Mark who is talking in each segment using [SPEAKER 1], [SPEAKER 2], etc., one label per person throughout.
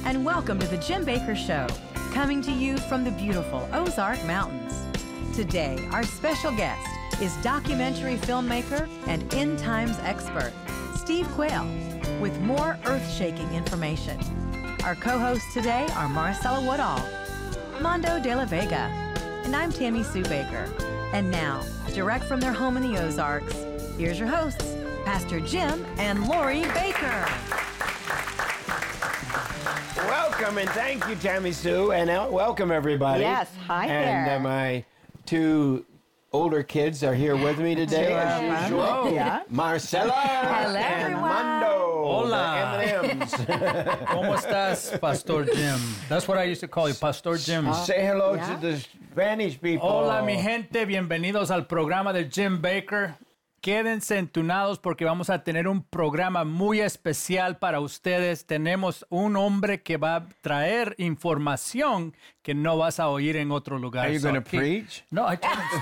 [SPEAKER 1] and welcome to the Jim Baker Show, coming to you from the beautiful Ozark Mountains. Today, our special guest is documentary filmmaker and end times expert, Steve Quayle, with more earth-shaking information. Our co-hosts today are Marcella Woodall, Mondo de la Vega, and I'm Tammy Sue Baker. And now, direct from their home in the Ozarks, here's your hosts, Pastor Jim and Lori Baker.
[SPEAKER 2] Welcome, and thank you, Tammy Sue, and welcome, everybody.
[SPEAKER 3] Yes, hi there.
[SPEAKER 2] And my two older kids are here with me today, as usual.
[SPEAKER 3] Yeah.
[SPEAKER 2] Marcella
[SPEAKER 1] Hello,
[SPEAKER 2] and
[SPEAKER 1] everyone.
[SPEAKER 2] Mondo.
[SPEAKER 4] Hola.
[SPEAKER 2] The M&Ms.
[SPEAKER 4] ¿Cómo estás, Pastor Jim? That's what I used to call you, Pastor Jim.
[SPEAKER 2] Say hello
[SPEAKER 3] Yeah.
[SPEAKER 2] to the Spanish people.
[SPEAKER 4] Hola, mi gente. Bienvenidos al programa de Jim Baker. Quédense entunados porque vamos a tener un programa muy especial para ustedes. Tenemos un hombre que va a traer información que no vas a oír en otro lugar.
[SPEAKER 2] Are you
[SPEAKER 4] So
[SPEAKER 2] going to
[SPEAKER 4] keep-
[SPEAKER 2] preach?
[SPEAKER 4] No, I told him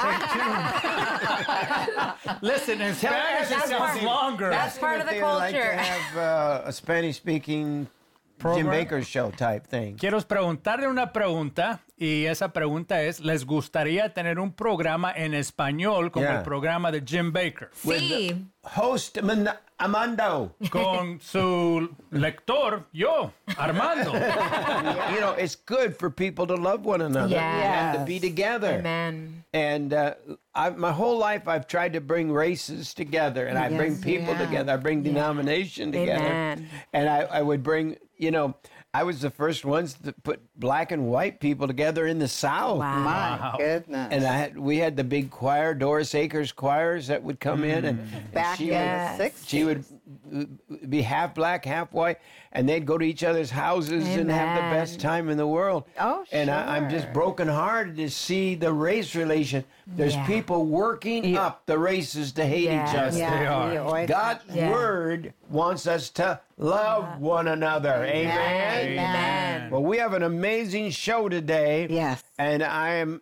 [SPEAKER 4] stay tuned. Listen, in Spanish it sounds longer.
[SPEAKER 1] That's part of the
[SPEAKER 2] They like
[SPEAKER 1] culture.
[SPEAKER 2] to have a Spanish-speaking Jim
[SPEAKER 4] Program.
[SPEAKER 2] Baker show type thing.
[SPEAKER 4] Quiero preguntarle una pregunta y esa pregunta es, ¿les gustaría tener un programa en español como
[SPEAKER 2] Yeah.
[SPEAKER 4] el programa de Jim Baker?
[SPEAKER 1] Sí.
[SPEAKER 2] Host Amando.
[SPEAKER 4] Con su lector, yo, Armando.
[SPEAKER 2] You know, it's good for people to love one another and to
[SPEAKER 3] Yes.
[SPEAKER 2] be together.
[SPEAKER 1] Amen.
[SPEAKER 2] And my whole life, I've tried to bring races together, and I bring people together. I bring denomination together.
[SPEAKER 1] Amen.
[SPEAKER 2] And I would bring, you know, I was the first ones to put black and white people together in the South.
[SPEAKER 1] Wow.
[SPEAKER 3] My goodness.
[SPEAKER 2] And we had the big choir, Doris Akers choirs that would come in, and
[SPEAKER 3] Back
[SPEAKER 2] she
[SPEAKER 3] in
[SPEAKER 2] would,
[SPEAKER 3] the 60s.
[SPEAKER 2] she would be half black, half white, and they'd go to each other's houses and have the
[SPEAKER 1] Amen.
[SPEAKER 2] best time in the world.
[SPEAKER 3] Oh,
[SPEAKER 2] And I'm just
[SPEAKER 3] sure.
[SPEAKER 2] brokenhearted to see the race relation. There's
[SPEAKER 1] Yeah.
[SPEAKER 2] people working up the races to hate
[SPEAKER 1] Yeah.
[SPEAKER 2] each other.
[SPEAKER 4] They are.
[SPEAKER 3] you always-
[SPEAKER 2] God's
[SPEAKER 1] Yeah.
[SPEAKER 2] word wants us to love one another. Amen.
[SPEAKER 3] Amen.
[SPEAKER 2] Well, we have an amazing show today.
[SPEAKER 3] Yes.
[SPEAKER 2] And I am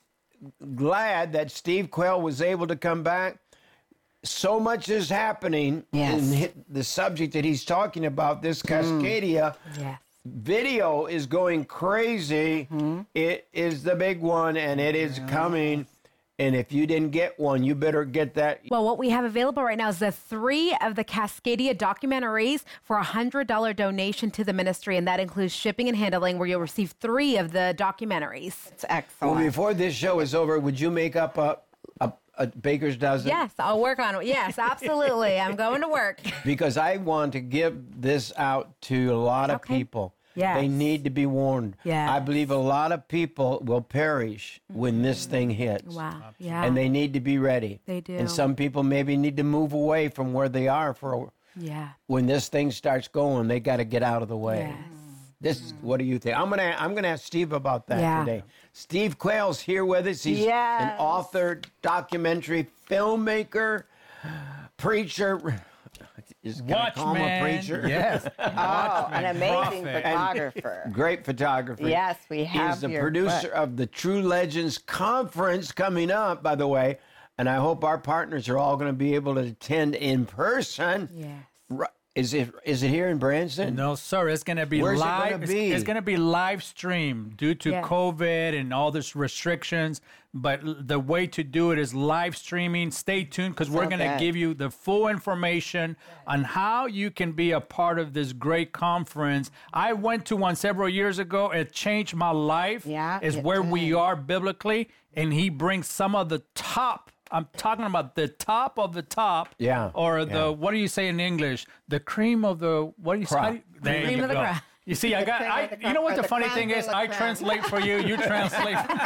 [SPEAKER 2] glad that Steve Quayle was able to come back. So much is happening
[SPEAKER 3] Yes.
[SPEAKER 2] in the subject that he's talking about, this Cascadia.
[SPEAKER 1] Yes.
[SPEAKER 2] Video is going crazy. It is the big one, and it is coming. And if you didn't get one, you better get that.
[SPEAKER 1] Well, what we have available right now is the 3 of the Cascadia documentaries for a $100 donation to the ministry, and that includes shipping and handling, where you'll receive 3 of the documentaries.
[SPEAKER 3] It's
[SPEAKER 2] Well,
[SPEAKER 3] excellent.
[SPEAKER 2] before this show is over, would you make up a baker's dozen?
[SPEAKER 1] Yes, I'll work on it. Yes, absolutely. I'm going to work.
[SPEAKER 2] Because I want to give this out to a lot of
[SPEAKER 1] Okay.
[SPEAKER 2] people.
[SPEAKER 1] Yes.
[SPEAKER 2] They need to be warned.
[SPEAKER 1] Yes.
[SPEAKER 2] I believe a lot of people will perish when this thing hits.
[SPEAKER 1] Wow. Yeah.
[SPEAKER 2] And they need to be ready.
[SPEAKER 1] They do.
[SPEAKER 2] And some people maybe need to move away from where they are
[SPEAKER 1] Yeah.
[SPEAKER 2] when this thing starts going. They got to get out of the way.
[SPEAKER 1] Yes.
[SPEAKER 2] This is, what do you think? I'm gonna ask Steve about that
[SPEAKER 1] Yeah.
[SPEAKER 2] today. Steve Quayle's here with us. He's an
[SPEAKER 3] Yes.
[SPEAKER 2] author, documentary filmmaker, preacher. Can I call him a
[SPEAKER 4] Watchman.
[SPEAKER 2] preacher?
[SPEAKER 4] Yes.
[SPEAKER 3] Oh, an amazing
[SPEAKER 4] prophet.
[SPEAKER 3] photographer.
[SPEAKER 2] Great photographer.
[SPEAKER 3] Yes, we have
[SPEAKER 2] He's the
[SPEAKER 3] your
[SPEAKER 2] producer
[SPEAKER 3] book.
[SPEAKER 2] of the True Legends Conference coming up, by the way. And I hope our partners are all going to be able to attend in person.
[SPEAKER 1] Yes.
[SPEAKER 2] Ri- Is it here in Branson?
[SPEAKER 4] No, sir. It's gonna be
[SPEAKER 2] Where's it
[SPEAKER 4] live.
[SPEAKER 2] gonna be?
[SPEAKER 4] It's gonna be live stream due to
[SPEAKER 1] Yes.
[SPEAKER 4] COVID and all this restrictions. But the way to do it is live streaming. Stay tuned because we're gonna
[SPEAKER 3] good.
[SPEAKER 4] give you the full information on how you can be a part of this great conference. I went to one several years ago. It changed my life.
[SPEAKER 3] Yeah,
[SPEAKER 4] is
[SPEAKER 3] it
[SPEAKER 4] where we
[SPEAKER 3] did.
[SPEAKER 4] are biblically, and he brings some of the top. I'm talking about the top of the top.
[SPEAKER 2] Yeah,
[SPEAKER 4] Or
[SPEAKER 2] yeah.
[SPEAKER 4] the what do you say in English? The cream of the what do you
[SPEAKER 2] Crop.
[SPEAKER 4] say? There
[SPEAKER 1] Cream
[SPEAKER 4] you
[SPEAKER 1] of the
[SPEAKER 4] go.
[SPEAKER 1] crop.
[SPEAKER 4] You see, I got.
[SPEAKER 3] cream of the
[SPEAKER 4] You know what
[SPEAKER 3] crop,
[SPEAKER 4] the
[SPEAKER 3] or
[SPEAKER 4] funny
[SPEAKER 3] the
[SPEAKER 4] thing
[SPEAKER 3] creme
[SPEAKER 4] is?
[SPEAKER 3] de la
[SPEAKER 4] I
[SPEAKER 3] creme.
[SPEAKER 4] translate for you. You translate for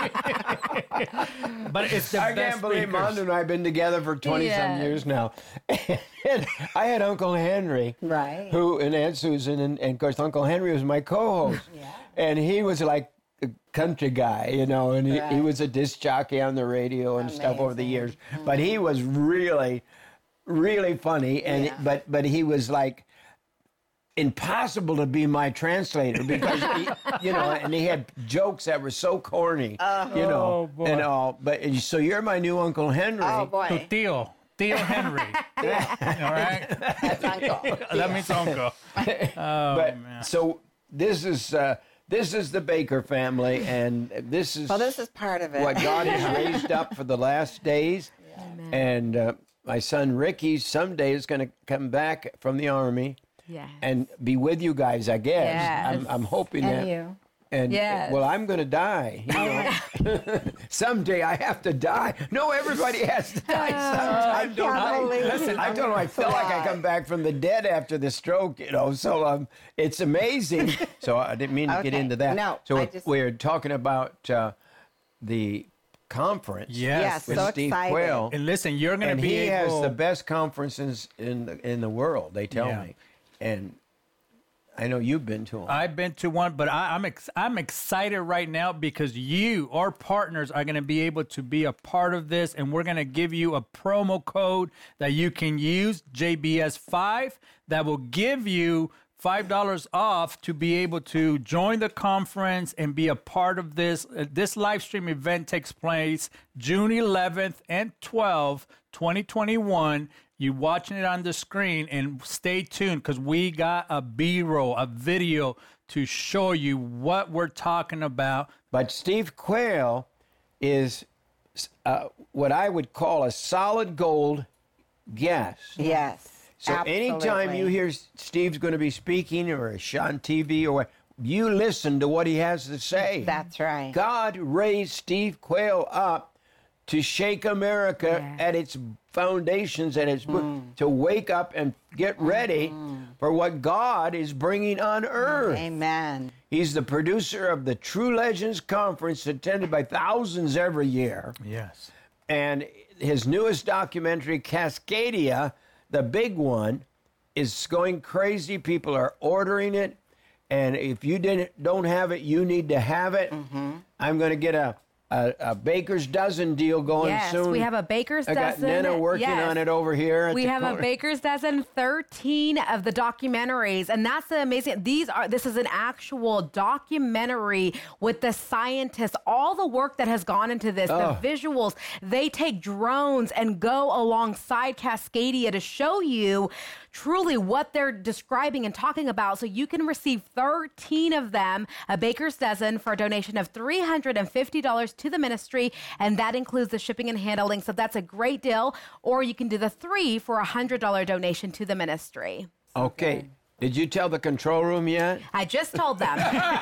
[SPEAKER 4] me. But it's the
[SPEAKER 2] I
[SPEAKER 4] best
[SPEAKER 2] can't believe
[SPEAKER 4] speakers.
[SPEAKER 2] Mondo and I have been together for 20-some
[SPEAKER 1] Yes.
[SPEAKER 2] years now. And I had Uncle Henry,
[SPEAKER 3] Right.
[SPEAKER 2] who and Aunt Susan, and of course Uncle Henry was my co-host. And he was like a country guy, you know, and he
[SPEAKER 3] Right.
[SPEAKER 2] was a disc jockey on the radio and stuff over the years. But he was really, really funny, and
[SPEAKER 3] Yeah.
[SPEAKER 2] but he was like impossible to be my translator because he, you know, and he had jokes that were so corny, you know,
[SPEAKER 4] Oh, boy.
[SPEAKER 2] and all. But so you're my new Uncle Henry.
[SPEAKER 3] Oh,
[SPEAKER 4] Tu
[SPEAKER 3] boy.
[SPEAKER 4] tío Henry. All right,
[SPEAKER 3] That's uncle.
[SPEAKER 4] that means uncle. Oh
[SPEAKER 2] But
[SPEAKER 4] man.
[SPEAKER 2] so this is the Baker family, and this is
[SPEAKER 3] Well, this is part of it.
[SPEAKER 2] what God has raised up for the last days. And my son Ricky someday is going to come back from the Army
[SPEAKER 5] Yes.
[SPEAKER 2] and be with you guys, I guess.
[SPEAKER 5] Yes.
[SPEAKER 2] I'm hoping
[SPEAKER 3] And
[SPEAKER 2] that.
[SPEAKER 3] you.
[SPEAKER 2] And
[SPEAKER 5] Yes.
[SPEAKER 2] well, I'm going to die. You know? Someday I have to die. No, everybody has to die sometime. Don't I?
[SPEAKER 3] believe
[SPEAKER 2] Listen, I don't know. I feel like I come back from the dead after the stroke. You know, so it's amazing. So I didn't mean to get
[SPEAKER 3] Okay.
[SPEAKER 2] into that.
[SPEAKER 3] No,
[SPEAKER 2] so
[SPEAKER 3] I just-
[SPEAKER 2] we're talking about the conference
[SPEAKER 4] Yes.
[SPEAKER 2] with
[SPEAKER 3] so
[SPEAKER 2] Steve
[SPEAKER 3] excited.
[SPEAKER 2] Quayle.
[SPEAKER 4] And listen, you're going to
[SPEAKER 2] And
[SPEAKER 4] be
[SPEAKER 2] he
[SPEAKER 4] able...
[SPEAKER 2] has the best conferences in the world. They tell
[SPEAKER 4] Yeah.
[SPEAKER 2] me, and I know you've been to them.
[SPEAKER 4] I've been to one, but I'm excited right now because you, our partners, are going to be able to be a part of this, and we're going to give you a promo code that you can use, JBS5, that will give you $5 off to be able to join the conference and be a part of this. This live stream event takes place June 11th and 12th, 2021. You're watching it on the screen, and stay tuned because we got a B-roll, a video to show you what we're talking about.
[SPEAKER 2] But Steve Quayle is what I would call a solid gold guest.
[SPEAKER 3] Yes.
[SPEAKER 2] So anytime you hear Steve's going to be speaking or on TV or what, you listen to what he has to say.
[SPEAKER 3] That's right.
[SPEAKER 2] God raised Steve Quayle up to shake America at its foundations and its to wake up and get ready for what God is bringing on earth.
[SPEAKER 3] Amen.
[SPEAKER 2] He's the producer of the True Legends Conference attended by thousands every year.
[SPEAKER 4] Yes.
[SPEAKER 2] And his newest documentary, Cascadia, the big one, is going crazy. People are ordering it. And if you don't have it, you need to have it. I'm going to get a baker's dozen deal going
[SPEAKER 5] Yes,
[SPEAKER 2] soon.
[SPEAKER 5] we have a baker's
[SPEAKER 2] I got
[SPEAKER 5] dozen.
[SPEAKER 2] Nana working
[SPEAKER 5] Yes.
[SPEAKER 2] on it over here. At
[SPEAKER 5] We
[SPEAKER 2] the
[SPEAKER 5] have a
[SPEAKER 2] corner.
[SPEAKER 5] baker's dozen, 13 of the documentaries, and that's the amazing. This is an actual documentary with the scientists, all the work that has gone into this, the visuals. They take drones and go alongside Cascadia to show you truly what they're describing and talking about. So you can receive 13 of them, a baker's dozen, for a donation of $350 to the ministry, and that includes the shipping and handling. So that's a great deal. Or you can do the 3 for a $100 donation to the ministry.
[SPEAKER 2] Okay. Did you tell the control room yet?
[SPEAKER 5] I just told them.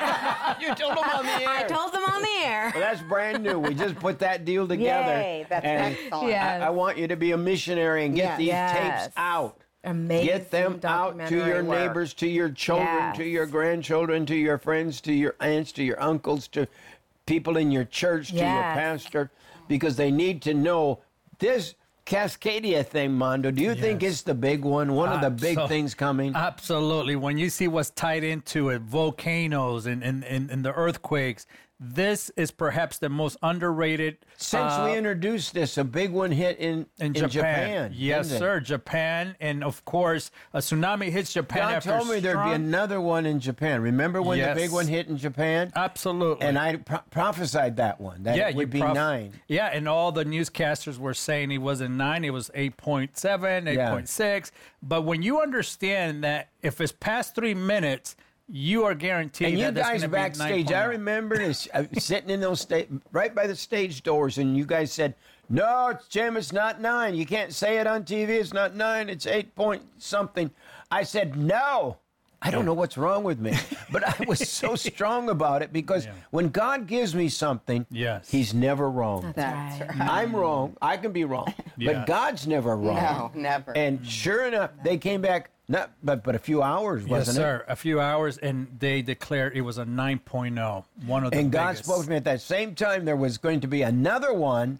[SPEAKER 2] You told them on the air.
[SPEAKER 5] I told them on the air.
[SPEAKER 2] Well, that's brand new. We just put that deal together.
[SPEAKER 3] Yay, that's
[SPEAKER 2] and
[SPEAKER 3] excellent.
[SPEAKER 5] Yeah.
[SPEAKER 2] I want you to be a missionary and get
[SPEAKER 3] Yes.
[SPEAKER 2] these
[SPEAKER 5] Yes.
[SPEAKER 2] tapes out.
[SPEAKER 5] Amazing
[SPEAKER 2] Get them out to
[SPEAKER 5] documentary
[SPEAKER 2] your
[SPEAKER 5] work.
[SPEAKER 2] neighbors, to your children,
[SPEAKER 5] Yes.
[SPEAKER 2] to your grandchildren, to your friends, to your aunts, to your uncles, to people in your church, to your
[SPEAKER 5] Yes.
[SPEAKER 2] pastor, because they need to know this Cascadia thing, Mondo. Do you think
[SPEAKER 4] Yes.
[SPEAKER 2] it's the big one of the big
[SPEAKER 4] So-
[SPEAKER 2] things coming?
[SPEAKER 4] Absolutely. When you see what's tied into it, volcanoes and the earthquakes, this is perhaps the most underrated.
[SPEAKER 2] Since we introduced this, a big one hit in Japan.
[SPEAKER 4] Yes,
[SPEAKER 2] didn't it?
[SPEAKER 4] sir. Japan. And of course, a tsunami hits Japan
[SPEAKER 2] God
[SPEAKER 4] after
[SPEAKER 2] told me there'd be
[SPEAKER 4] strong-
[SPEAKER 2] another one in Japan. Remember when
[SPEAKER 4] Yes.
[SPEAKER 2] the big one hit in Japan?
[SPEAKER 4] Absolutely.
[SPEAKER 2] And I prophesied that one. That it would be 9.
[SPEAKER 4] Yeah, and all the newscasters were saying it wasn't 9, it was 8.7, 8.6. But when you understand that if it's past 3 minutes, you are guaranteed
[SPEAKER 2] And you
[SPEAKER 4] that that's
[SPEAKER 2] guys
[SPEAKER 4] gonna be
[SPEAKER 2] backstage,
[SPEAKER 4] 9.0.
[SPEAKER 2] I remember this, sitting in those right by the stage doors, and you guys said, "No, Jim, it's not 9. You can't say it on TV. It's not 9. It's 8 point something." I said, "No." I don't know what's wrong with me, but I was so strong about it because when God gives me something,
[SPEAKER 4] Yes.
[SPEAKER 2] He's never wrong.
[SPEAKER 3] That's right.
[SPEAKER 2] I'm wrong. I can be wrong,
[SPEAKER 4] Yeah.
[SPEAKER 2] but God's never wrong.
[SPEAKER 3] No, never.
[SPEAKER 2] And sure enough, they came back. Not, but a few hours,
[SPEAKER 4] Yes,
[SPEAKER 2] wasn't it?
[SPEAKER 4] sir. A few hours, and they declared it was a 9.0, one of the
[SPEAKER 2] And God
[SPEAKER 4] biggest.
[SPEAKER 2] spoke to me at that same time. There was going to be another one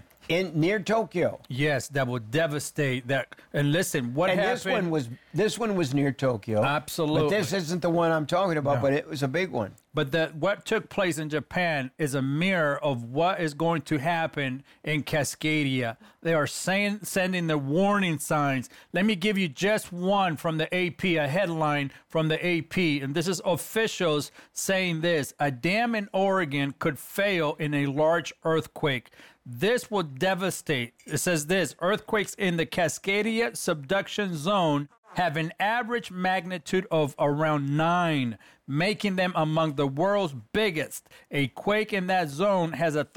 [SPEAKER 2] near Tokyo.
[SPEAKER 4] Yes, that will devastate that. And listen, what
[SPEAKER 2] And
[SPEAKER 4] happened?
[SPEAKER 2] this one was near Tokyo.
[SPEAKER 4] Absolutely.
[SPEAKER 2] But this isn't the one I'm talking about.
[SPEAKER 4] No.
[SPEAKER 2] But it was a big one.
[SPEAKER 4] But what took place in Japan is a mirror of what is going to happen in Cascadia. They are sending the warning signs. Let me give you just one from the AP, a headline from the AP. And this is officials saying this: a dam in Oregon could fail in a large earthquake. This will devastate. It says this: earthquakes in the Cascadia subduction zone have an average magnitude of around 9, making them among the world's biggest. A quake in that zone has a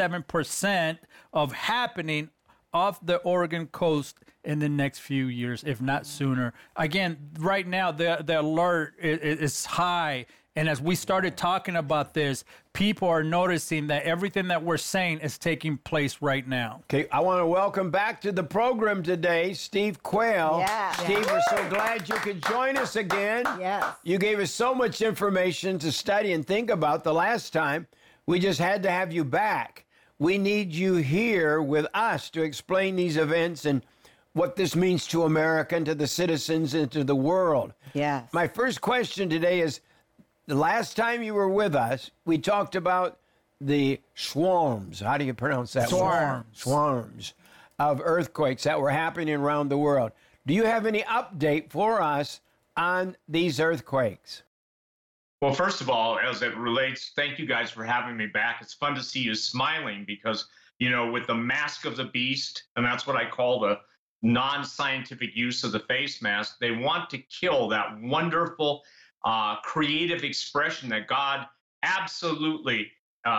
[SPEAKER 4] 37% of happening off the Oregon coast in the next few years, if not sooner. Again, right now, the alert is high. And as we started talking about this, people are noticing that everything that we're saying is taking place right now.
[SPEAKER 2] Okay, I want to welcome back to the program today, Steve Quayle.
[SPEAKER 3] Yeah.
[SPEAKER 2] Steve, we're so glad you could join us again.
[SPEAKER 3] Yes.
[SPEAKER 2] You gave us so much information to study and think about the last time. We just had to have you back. We need you here with us to explain these events and what this means to America and to the citizens and to the world.
[SPEAKER 3] Yes.
[SPEAKER 2] My first question today is, the last time you were with us, we talked about the swarms. How do you pronounce that?
[SPEAKER 4] Swarms.
[SPEAKER 2] Swarms of earthquakes that were happening around the world. Do you have any update for us on these earthquakes?
[SPEAKER 6] Well, first of all, as it relates, thank you guys for having me back. It's fun to see you smiling because, you know, with the mask of the beast, and that's what I call the non-scientific use of the face mask, they want to kill that wonderful creative expression that God absolutely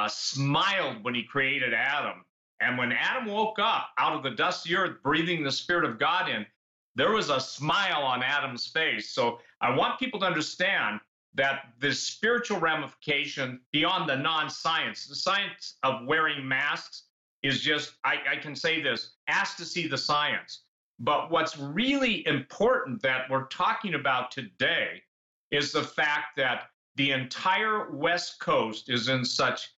[SPEAKER 6] smiled when he created Adam. And when Adam woke up out of the dusty earth, breathing the Spirit of God in, there was a smile on Adam's face. So I want people to understand that the spiritual ramification beyond the non-science, the science of wearing masks is just, I can say this, ask to see the science. But what's really important that we're talking about today is the fact that the entire West Coast is in such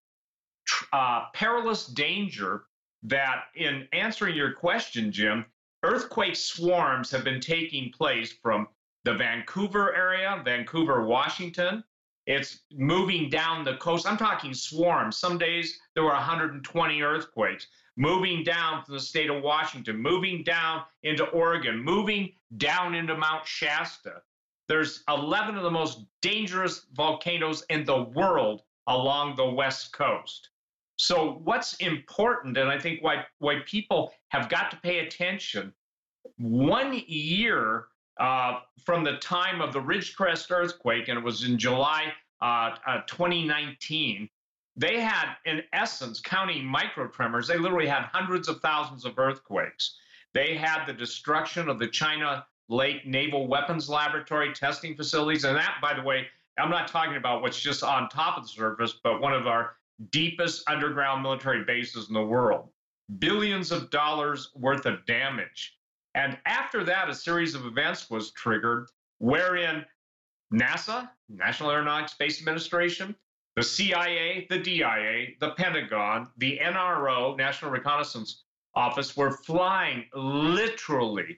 [SPEAKER 6] perilous danger that, in answering your question, Jim, earthquake swarms have been taking place from the Vancouver area, Vancouver, Washington. It's moving down the coast. I'm talking swarms. Some days there were 120 earthquakes moving down from the state of Washington, moving down into Oregon, moving down into Mount Shasta. There's 11 of the most dangerous volcanoes in the world along the West Coast. So what's important, and I think why people have got to pay attention, 1 year from the time of the Ridgecrest earthquake, and it was in July 2019, they had, in essence, counting microtremors, they literally had hundreds of thousands of earthquakes. They had the destruction of the China Lake Naval Weapons Laboratory testing facilities. And that, by the way, I'm not talking about what's just on top of the surface, but one of our deepest underground military bases in the world. Billions of dollars worth of damage. And after that, a series of events was triggered wherein NASA, National Aeronautics Space Administration, the CIA, the DIA, the Pentagon, the NRO, National Reconnaissance Office, were flying literally,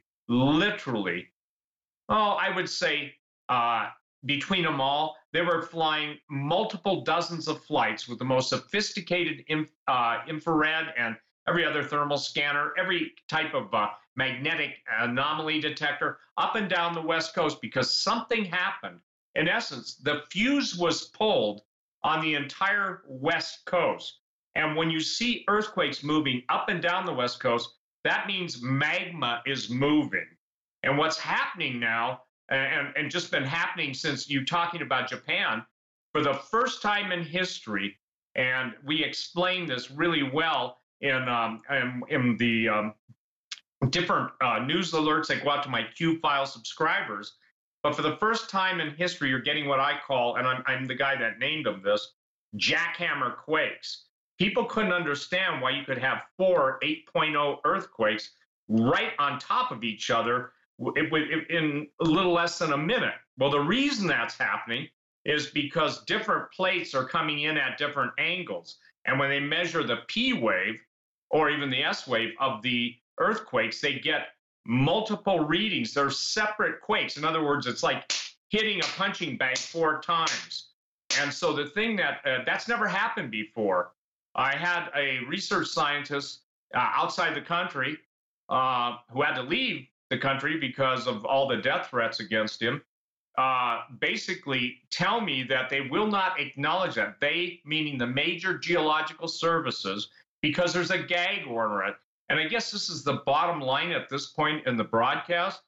[SPEAKER 6] I would say between them all, they were flying multiple dozens of flights with the most sophisticated infrared and every other thermal scanner, every type of magnetic anomaly detector up and down the West Coast because something happened. In essence, the fuse was pulled on the entire West Coast. And when you see earthquakes moving up and down the West Coast, that means magma is moving. And what's happening now, and just been happening since you talking about Japan, for the first time in history, and we explain this really well in the different news alerts that go out to my Q-File subscribers. But for the first time in history, you're getting what I call, and I'm the guy that named them this, jackhammer quakes. People couldn't understand why you could have 4 8.0 earthquakes right on top of each other in a little less than a minute. Well, the reason that's happening is because different plates are coming in at different angles. And when they measure the P wave or even the S wave of the earthquakes, they get multiple readings. They're separate quakes. In other words, it's like hitting a punching bag 4 times. And so the thing that's never happened before. I had a research scientist outside the country who had to leave the country because of all the death threats against him, basically tell me that they will not acknowledge that. They, meaning the major geological services, because there's a gag order. And I guess this is the bottom line at this point in the broadcast.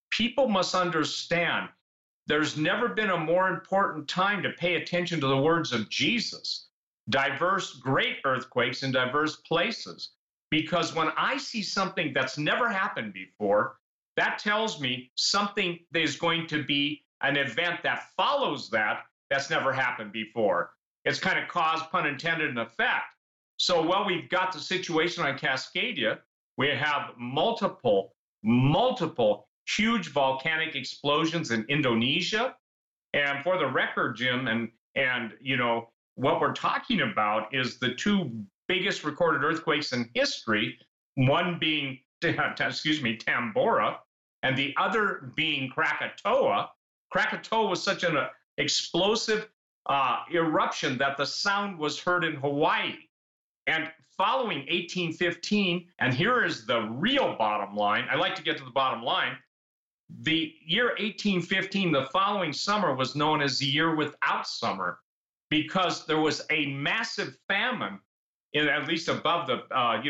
[SPEAKER 6] people must understand there's never been a more important time to pay attention to the words of Jesus. Diverse, great earthquakes in diverse places. Because when I see something that's never happened before, that tells me something is going to be an event that follows that's never happened before. It's kind of cause, pun intended, and effect. So while we've got the situation on Cascadia, we have multiple huge volcanic explosions in Indonesia. And for the record, Jim, and you know, what we're talking about is the two biggest recorded earthquakes in history, one being, Tambora, and the other being Krakatoa. Krakatoa was such an explosive eruption that the sound was heard in Hawaii. And following 1815, and here is the real bottom line. I like to get to the bottom line. The year 1815, the following summer, was known as the year without summer because there was a massive famine, at least above the,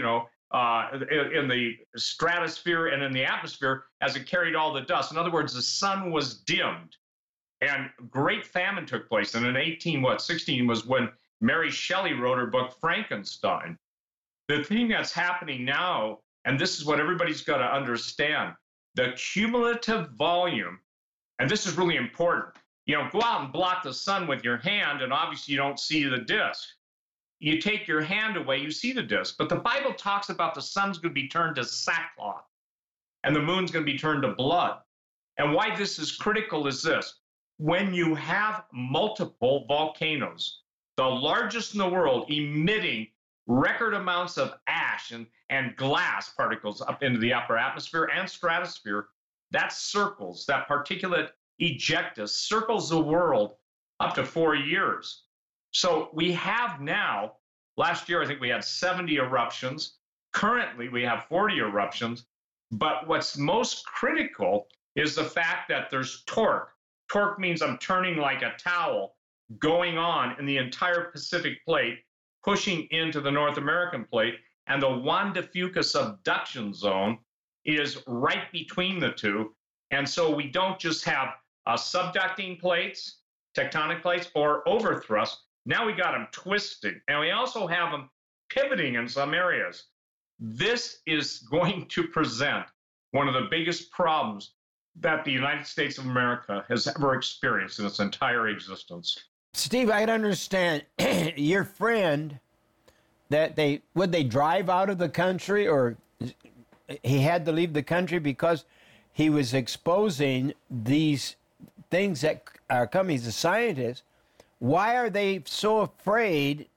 [SPEAKER 6] in the stratosphere and in the atmosphere as it carried all the dust. In other words, the sun was dimmed and great famine took place. And in 16 was when Mary Shelley wrote her book, Frankenstein. The thing that's happening now, and this is what everybody's got to understand, the cumulative volume, and this is really important. You know, go out and block the sun with your hand, and obviously you don't see the disk. You take your hand away, you see the disk. But the Bible talks about the sun's going to be turned to sackcloth, and the moon's going to be turned to blood. And why this is critical is this. When you have multiple volcanoes, the largest in the world, emitting record amounts of ash and glass particles up into the upper atmosphere and stratosphere, that particulate ejecta circles the world up to 4 years. So we have now, last year I think we had 70 eruptions. Currently we have 40 eruptions. But what's most critical is the fact that there's torque. Torque means I'm turning like a towel going on in the entire Pacific plate, pushing into the North American plate, and the Juan de Fuca subduction zone is right between the two. And so we don't just have subducting plates, tectonic plates, or overthrust. Now we got them twisting, and we also have them pivoting in some areas. This is going to present one of the biggest problems that the United States of America has ever experienced in its entire existence.
[SPEAKER 2] Steve, I understand your friend that would they drive out of the country, or he had to leave the country because he was exposing these things that are coming. He's a scientist. Why are they so afraid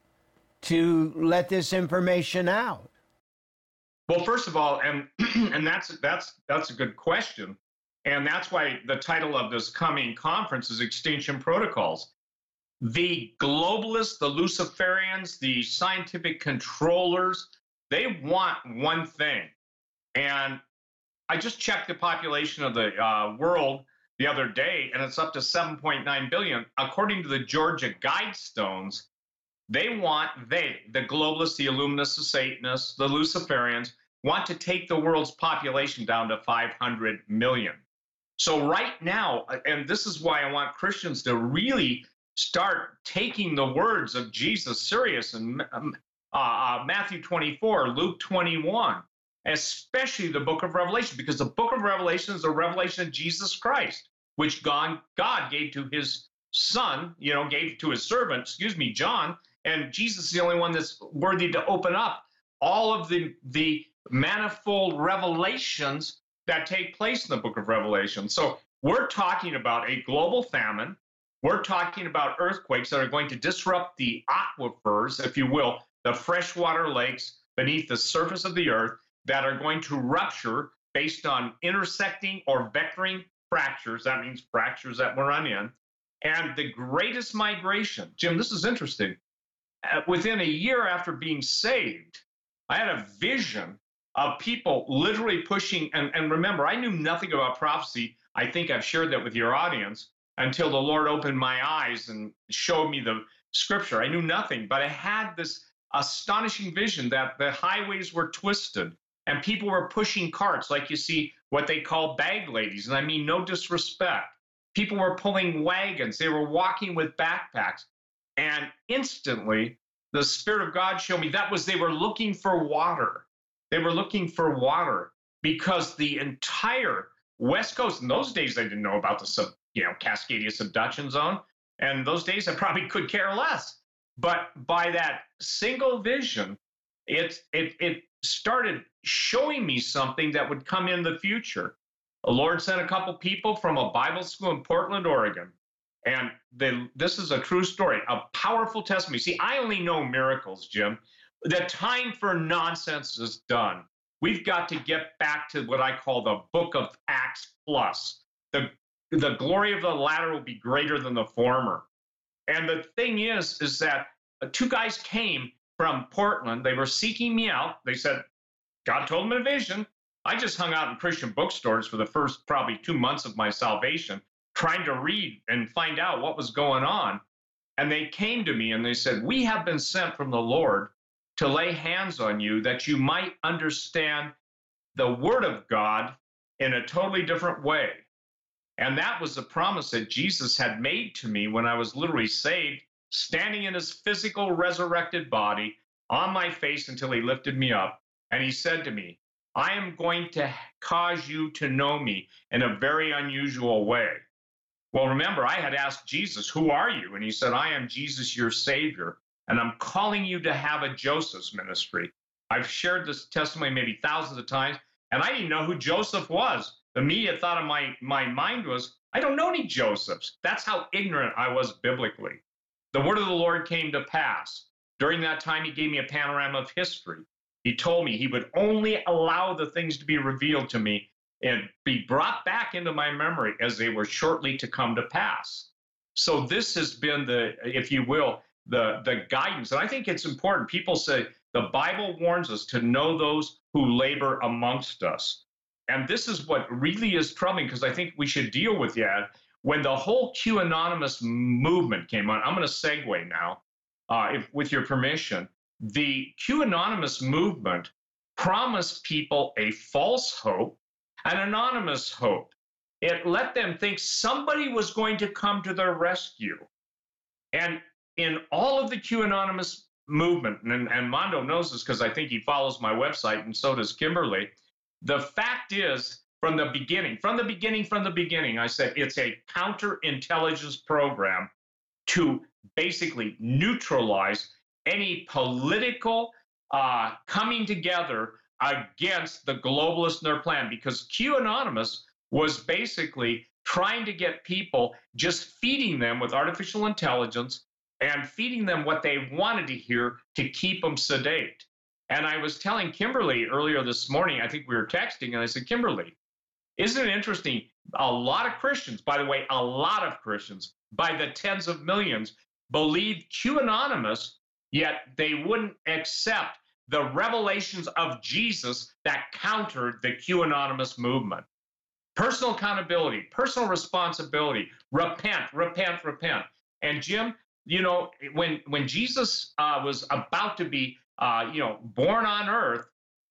[SPEAKER 2] to let this information out?
[SPEAKER 6] Well, first of all, and that's a good question. And that's why the title of this coming conference is Extinction Protocols. The globalists, the Luciferians, the scientific controllers, they want one thing. And I just checked the population of the world the other day, and it's up to 7.9 billion. According to the Georgia Guidestones, the globalists, the Illuminists, the Satanists, the Luciferians, want to take the world's population down to 500 million. So right now, and this is why I want Christians to really start taking the words of Jesus serious in Matthew 24, Luke 21, especially the book of Revelation, because the book of Revelation is a revelation of Jesus Christ, which God gave to his son, gave to his servant, John, and Jesus is the only one that's worthy to open up all of the manifold revelations that take place in the book of Revelation. So we're talking about a global famine. We're talking about earthquakes that are going to disrupt the aquifers, if you will, the freshwater lakes beneath the surface of the earth that are going to rupture based on intersecting or vectoring fractures. That means fractures that will run in. And the greatest migration, Jim, this is interesting. Within a year after being saved, I had a vision of people literally pushing, and remember, I knew nothing about prophecy. I think I've shared that with your audience until the Lord opened my eyes and showed me the scripture. I knew nothing, but I had this astonishing vision that the highways were twisted and people were pushing carts like you see what they call bag ladies. And I mean no disrespect. People were pulling wagons. They were walking with backpacks. And instantly, the Spirit of God showed me they were looking for water. They were looking for water because the entire West Coast, in those days, they didn't know about the Cascadia subduction zone. And those days, I probably could care less. But by that single vision, it started showing me something that would come in the future. The Lord sent a couple people from a Bible school in Portland, Oregon. And this is a true story, a powerful testimony. See, I only know miracles, Jim. The time for nonsense is done. We've got to get back to what I call the book of Acts plus. The glory of the latter will be greater than the former. And the thing is that two guys came from Portland. They were seeking me out. They said, God told them in a vision. I just hung out in Christian bookstores for the first probably 2 months of my salvation, trying to read and find out what was going on. And they came to me and they said, we have been sent from the Lord to lay hands on you that you might understand the Word of God in a totally different way. And that was the promise that Jesus had made to me when I was literally saved, standing in his physical resurrected body on my face until he lifted me up. And he said to me, I am going to cause you to know me in a very unusual way. Well, remember, I had asked Jesus, who are you? And he said, I am Jesus, your Savior, and I'm calling you to have a Joseph's ministry. I've shared this testimony maybe thousands of times, and I didn't know who Joseph was. The immediate thought of my mind was, I don't know any Josephs. That's how ignorant I was biblically. The word of the Lord came to pass. During that time, he gave me a panorama of history. He told me he would only allow the things to be revealed to me and be brought back into my memory as they were shortly to come to pass. So this has been the, if you will, the guidance. And I think it's important. People say the Bible warns us to know those who labor amongst us. And this is what really is troubling, because I think we should deal with that. When the whole QAnonymous movement came on, I'm going to segue now, with your permission. The QAnonymous movement promised people a false hope, an anonymous hope. It let them think somebody was going to come to their rescue. And in all of the QAnonymous movement, and Mondo knows this because I think he follows my website, and so does Kimberly, the fact is, from the beginning, I said it's a counterintelligence program to basically neutralize any political coming together against the globalists and their plan, because QAnonymous was basically trying to get people, just feeding them with artificial intelligence and feeding them what they wanted to hear to keep them sedate. And I was telling Kimberly earlier this morning, I think we were texting, and I said, Kimberly, isn't it interesting? A lot of Christians, by the way, a lot of Christians, by the tens of millions, believe QAnonymous, yet they wouldn't accept the revelations of Jesus that countered the QAnonymous movement. Personal accountability, personal responsibility, repent, repent, repent. And Jim, you know, when Jesus was about to be, born on earth,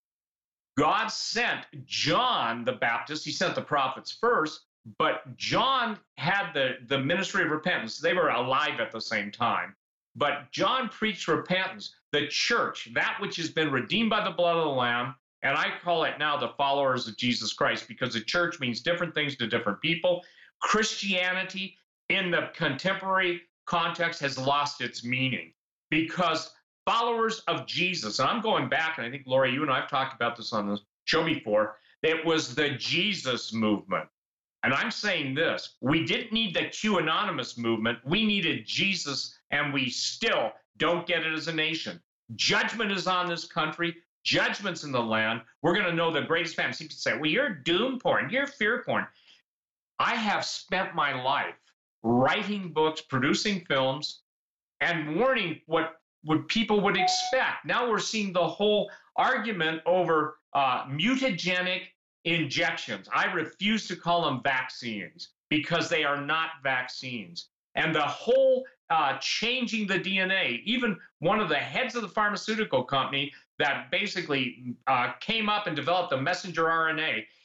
[SPEAKER 6] God sent John the Baptist. He sent the prophets first, but John had the ministry of repentance. They were alive at the same time. But John preached repentance, the church, that which has been redeemed by the blood of the Lamb. And I call it now the followers of Jesus Christ, because the church means different things to different people. Christianity in the contemporary context has lost its meaning, because followers of Jesus, and I'm going back, and I think, Lori, you and I have talked about this on the show before, it was the Jesus movement. And I'm saying this, we didn't need the QAnonymous movement, we needed Jesus, and we still don't get it as a nation. Judgment is on this country, judgment's in the land. We're going to know the greatest fan. People say, well, you're doom porn, you're fear porn. I have spent my life writing books, producing films, and warning what people would expect. Now we're seeing the whole argument over mutagenic injections. I refuse to call them vaccines, because they are not vaccines. And the whole changing the DNA, even one of the heads of the pharmaceutical company that basically came up and developed the messenger RNA,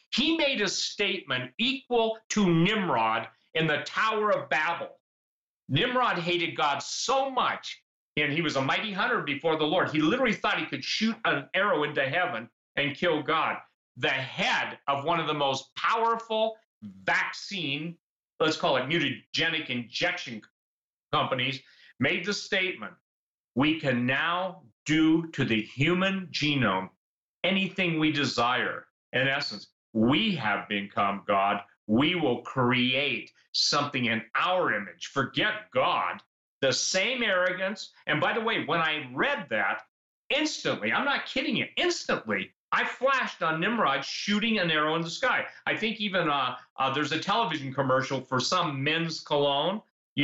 [SPEAKER 6] He made a statement equal to Nimrod in the Tower of Babel. Nimrod hated God so much, and he was a mighty hunter before the Lord. He literally thought he could shoot an arrow into heaven and kill God. The head of one of the most powerful vaccine, let's call it mutagenic injection companies, made the statement, we can now do to the human genome anything we desire. In essence, we have become God. We will create something in our image. Forget God. The same arrogance. And by the way, when I read that, instantly, I'm not kidding you, instantly, I flashed on Nimrod shooting an arrow in the sky. I think even there's a television commercial for some men's cologne,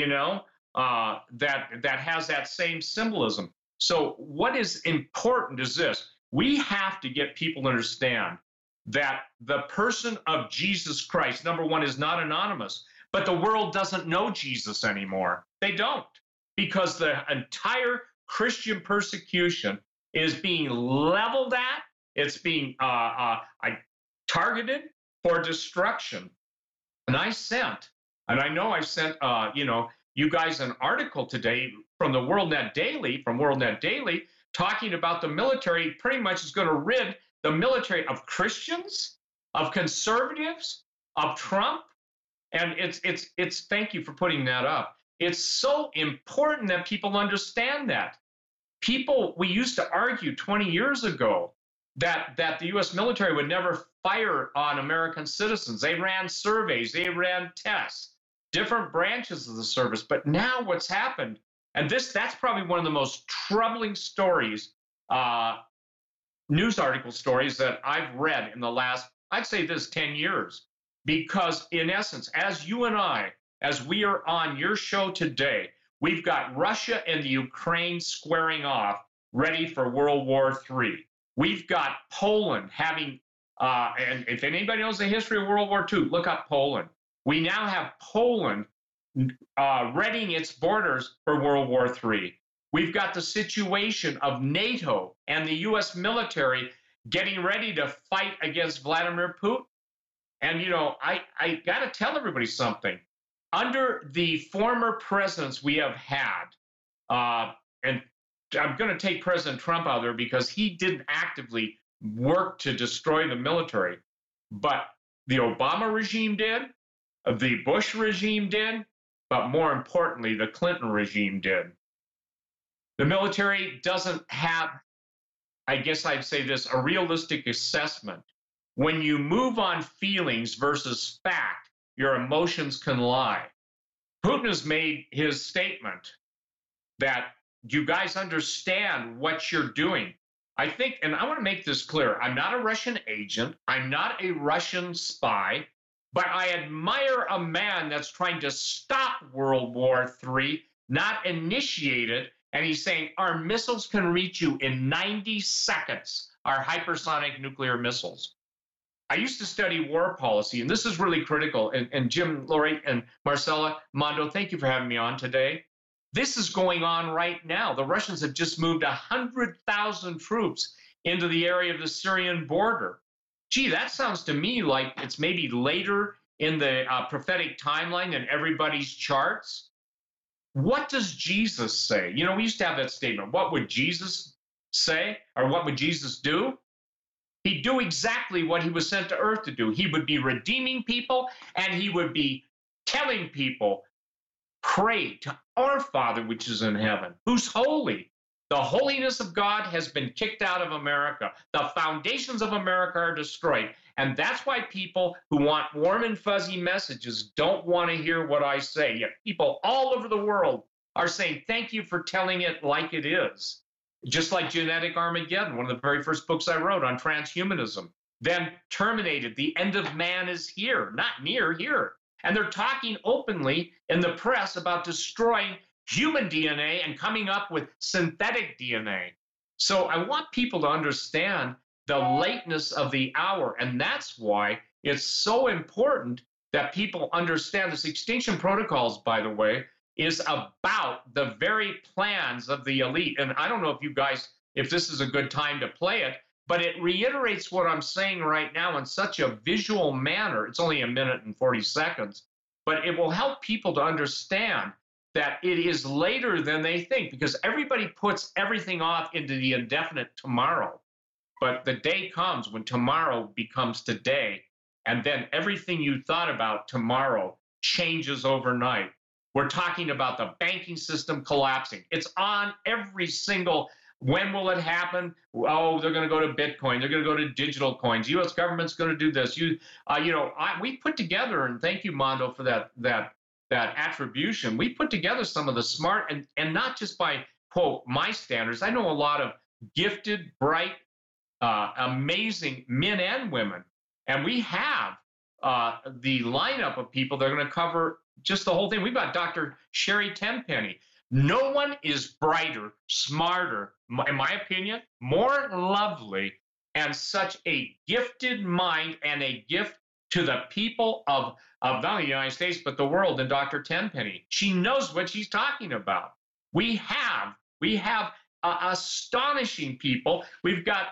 [SPEAKER 6] that has that same symbolism. So what is important is this. We have to get people to understand that the person of Jesus Christ, number one, is not anonymous, but the world doesn't know Jesus anymore. They don't, because the entire Christian persecution is being leveled at. It's being targeted for destruction. And I know I've sent, you guys an article today from the WorldNet Daily, talking about the military pretty much is going to rid the military of Christians, of conservatives, of Trump. And it's thank you for putting that up. It's so important that people understand that. We used to argue 20 years ago that the U.S. military would never fire on American citizens. They ran surveys, they ran tests, different branches of the service. But now what's happened, and that's probably one of the most troubling stories, news article stories that I've read in the last, I'd say this 10 years. Because in essence, as you and I, as we are on your show today, we've got Russia and the Ukraine squaring off, ready for World War III. We've got Poland having, and if anybody knows the history of World War II, look up Poland. We now have Poland readying its borders for World War III. We've got the situation of NATO and the U.S. military getting ready to fight against Vladimir Putin. And, I got to tell everybody something. Under the former presidents we have had, and I'm going to take President Trump out there because he didn't actively work to destroy the military, but the Obama regime did, the Bush regime did, but more importantly, the Clinton regime did. The military doesn't have, I guess I'd say this, a realistic assessment. When you move on feelings versus fact, your emotions can lie. Putin has made his statement that you guys understand what you're doing. I think, and I want to make this clear, I'm not a Russian agent, I'm not a Russian spy, but I admire a man that's trying to stop World War III, not initiate it. And he's saying our missiles can reach you in 90 seconds, our hypersonic nuclear missiles. I used to study war policy, and this is really critical. And Jim, Lori, and Marcella, Mondo, thank you for having me on today. This is going on right now. The Russians have just moved 100,000 troops into the area of the Syrian border. Gee, that sounds to me like it's maybe later in the prophetic timeline than everybody's charts. What does Jesus say? We used to have that statement. What would Jesus say? Or what would Jesus do? He'd do exactly what he was sent to earth to do. He would be redeeming people, and he would be telling people, pray to our Father which is in heaven, who's holy. The holiness of God has been kicked out of America. The foundations of America are destroyed. And that's why people who want warm and fuzzy messages don't want to hear what I say. Yet people all over the world are saying, thank you for telling it like it is. Just like Genetic Armageddon, one of the very first books I wrote on transhumanism. Then Terminated, the end of man is here, not near, here. And they're talking openly in the press about destroying human DNA and coming up with synthetic DNA. So I want people to understand the lateness of the hour. And that's why it's so important that people understand this. Extinction Protocols, by the way, is about the very plans of the elite. And I don't know if you guys, if this is a good time to play it, but it reiterates what I'm saying right now in such a visual manner. It's only a minute and 40 seconds, but it will help people to understand that it is later than they think, because everybody puts everything off into the indefinite tomorrow. But the day comes when tomorrow becomes today, and then everything you thought about tomorrow changes overnight. We're talking about the banking system collapsing. It's on every single, when will it happen? Oh, they're going to go to Bitcoin. They're going to go to digital coins. U.S. government's going to do this. We put together, and thank you, Mondo, for that attribution. We put together some of the smart, and not just by, quote, my standards. I know a lot of gifted, bright, amazing men and women. And we have the lineup of people that are going to cover just the whole thing. We've got Dr. Sherry Tenpenny. No one is brighter, smarter, in my opinion, more lovely, and such a gifted mind and a gift to the people of not only the United States, but the world than Dr. Tenpenny. She knows what she's talking about. We have astonishing people. We've got,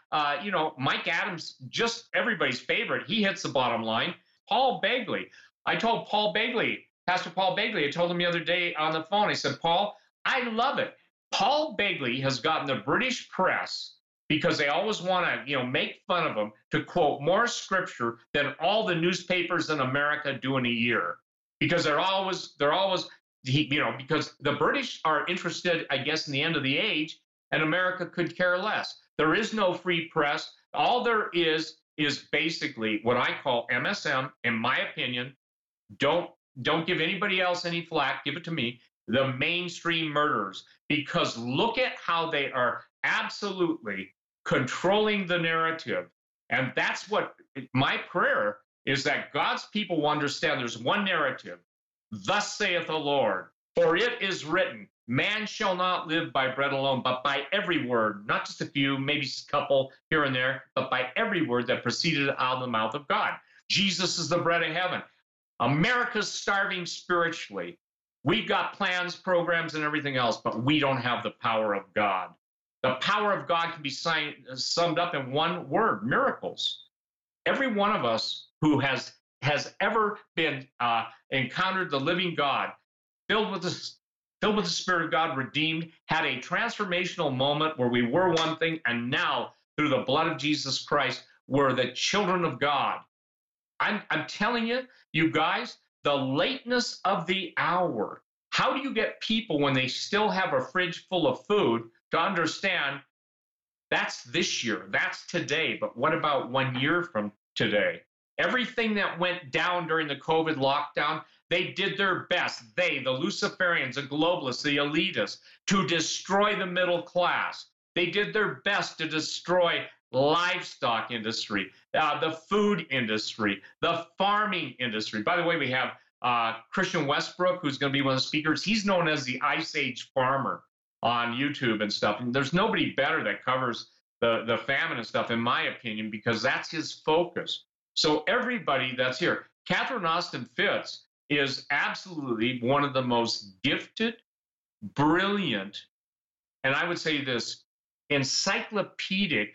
[SPEAKER 6] Mike Adams, just everybody's favorite. He hits the bottom line. Paul Begley. I told Paul Begley, Pastor Paul Begley, I told him the other day on the phone, I said, Paul, I love it. Paul Begley has gotten the British press, because they always want to, make fun of him, to quote more scripture than all the newspapers in America do in a year. Because they're always because the British are interested, I guess, in the end of the age, and America could care less. There is no free press. All there is basically what I call MSM, in my opinion. Don't give anybody else any flack. Give it to me. The mainstream murderers, because look at how they are absolutely controlling the narrative. And that's what my prayer is, that God's people will understand there's one narrative. Thus saith the Lord, for it is written, man shall not live by bread alone, but by every word, not just a few, maybe a couple here and there, but by every word that proceeded out of the mouth of God. Jesus is the bread of heaven. America's starving spiritually. We've got plans, programs, and everything else, but we don't have the power of God. The power of God can be summed up in one word: miracles. Every one of us who has ever been encountered the living God, filled with the Spirit of God, redeemed, had a transformational moment where we were one thing, and now through the blood of Jesus Christ, we're the children of God. I'm telling you, you guys, the lateness of the hour. How do you get people, when they still have a fridge full of food, to understand that's this year, that's today, but what about 1 year from today? Everything that went down during the COVID lockdown, they did their best. They, the Luciferians, the globalists, the elitists, to destroy the middle class. They did their best to destroy livestock industry, the food industry, the farming industry. By the way, we have Christian Westbrook, who's going to be one of the speakers. He's known as the Ice Age Farmer on YouTube and stuff. And there's nobody better that covers the famine and stuff, in my opinion, because that's his focus. So everybody that's here, Catherine Austin Fitts is absolutely one of the most gifted, brilliant, and I would say this, encyclopedic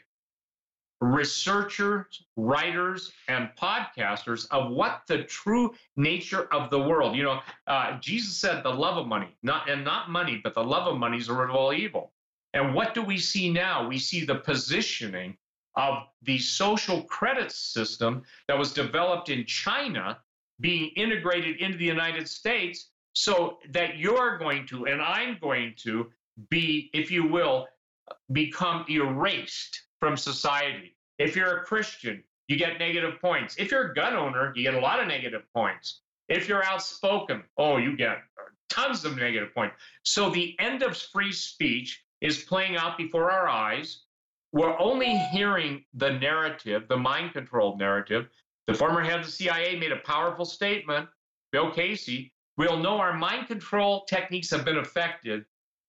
[SPEAKER 6] researchers, writers, and podcasters of what the true nature of the world. Jesus said the love of money, not money, but the love of money is the root of all evil. And what do we see now? We see the positioning of the social credit system that was developed in China being integrated into the United States, so that you're going to, and I'm going to be, if you will, become erased from society. If you're a Christian, you get negative points. If you're a gun owner, you get a lot of negative points. If you're outspoken, you get tons of negative points. So the end of free speech is playing out before our eyes. We're only hearing the narrative, the mind-controlled narrative. The former head of the CIA made a powerful statement, Bill Casey. We'll know our mind control techniques have been effective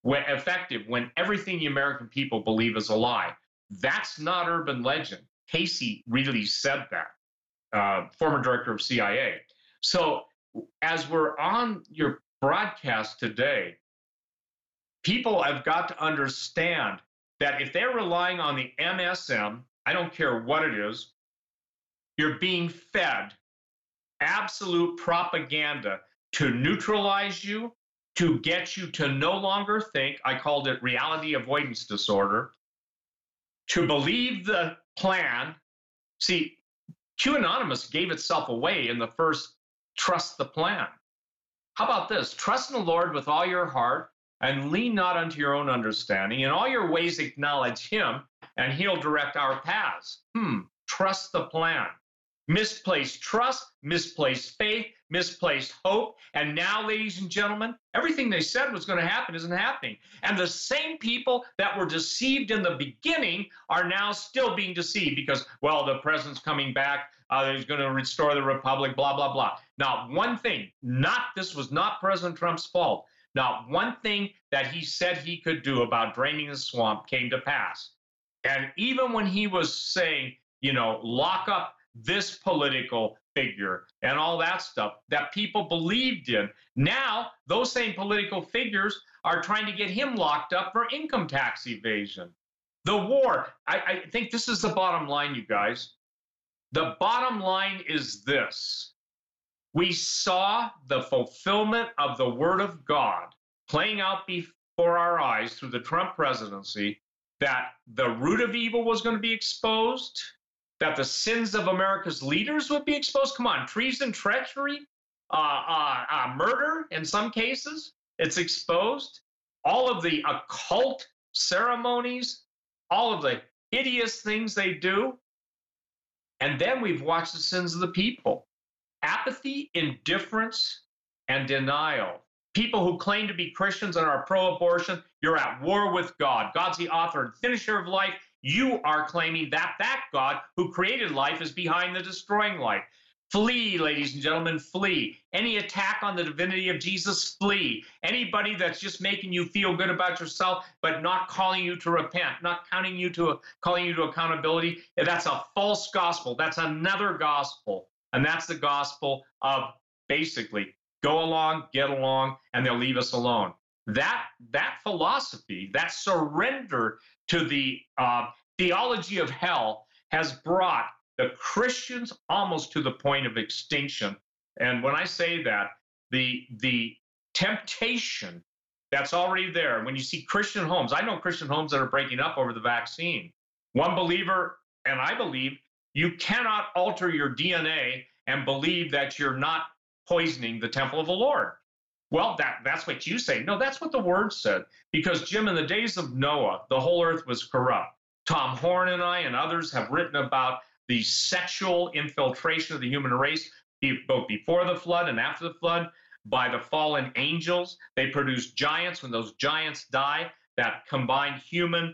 [SPEAKER 6] when everything the American people believe is a lie. That's not urban legend. Casey really said that, former director of CIA. So as we're on your broadcast today, people have got to understand that if they're relying on the MSM, I don't care what it is, you're being fed absolute propaganda to neutralize you, to get you to no longer think. I called it reality avoidance disorder, to believe the plan. See, QAnonymous gave itself away in the first trust the plan. How about this? Trust in the Lord with all your heart and lean not unto your own understanding. In all your ways acknowledge him and he'll direct our paths. Trust the plan. Misplaced trust, misplaced faith, misplaced hope. And now, ladies and gentlemen, everything they said was going to happen isn't happening. And the same people that were deceived in the beginning are now still being deceived because, well, the president's coming back. He's going to restore the republic, blah, blah, blah. Not one thing, this was not President Trump's fault. Not one thing that he said he could do about draining the swamp came to pass. And even when he was saying, lock up this political figure and all that stuff that people believed in, now those same political figures are trying to get him locked up for income tax evasion. The war, I think this is the bottom line, you guys. The bottom line is this. We saw the fulfillment of the word of God playing out before our eyes through the Trump presidency, that the root of evil was going to be exposed, that the sins of America's leaders would be exposed. Come on, treason, treachery, murder in some cases, it's exposed. All of the occult ceremonies, all of the hideous things they do. And then we've watched the sins of the people. Apathy, indifference, and denial. People who claim to be Christians and are pro-abortion, you're at war with God. God's the author and finisher of life. You are claiming that God who created life is behind the destroying life. Flee, ladies and gentlemen, flee. Any attack on the divinity of Jesus, flee. Anybody that's just making you feel good about yourself, but not calling you to repent, not calling you to accountability, that's a false gospel. That's another gospel. And that's the gospel of basically go along, get along, and they'll leave us alone. That philosophy, that surrender to the theology of hell has brought the Christians almost to the point of extinction. And when I say that, the temptation that's already there, when you see Christian homes, I know Christian homes that are breaking up over the vaccine. One believer, and I believe, you cannot alter your DNA and believe that you're not poisoning the temple of the Lord. Well, that's what you say. No, that's what the word said. Because, Jim, in the days of Noah, the whole earth was corrupt. Tom Horn and I and others have written about the sexual infiltration of the human race, both before the flood and after the flood, by the fallen angels. They produced giants. When those giants die, that combined human,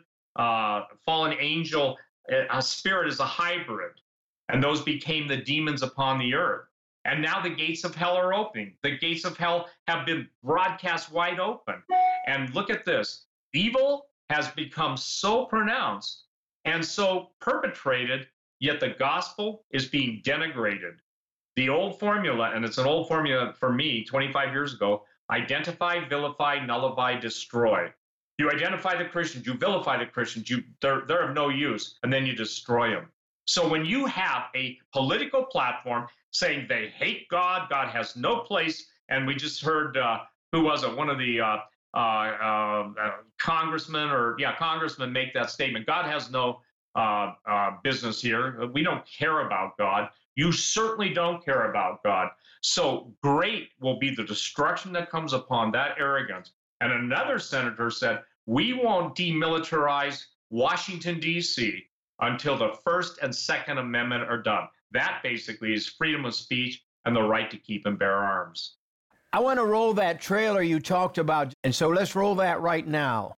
[SPEAKER 6] fallen angel a spirit is a hybrid. And those became the demons upon the earth. And now the gates of hell are opening. The gates of hell have been broadcast wide open. And look at this. Evil has become so pronounced and so perpetrated, yet the gospel is being denigrated. The old formula, and it's an old formula for me 25 years ago, identify, vilify, nullify, destroy. You identify the Christians, you vilify the Christians, they're of no use, and then you destroy them. So when you have a political platform saying they hate God, God has no place, and we just heard, who was it? One of the congressmen make that statement. God has no business here. We don't care about God. You certainly don't care about God. So great will be the destruction that comes upon that arrogance. And another senator said, we won't demilitarize Washington, D.C. until the First and Second Amendment are done. That basically is freedom of speech and the right to keep and bear arms.
[SPEAKER 2] I want to roll that trailer you talked about, and so let's roll that right now.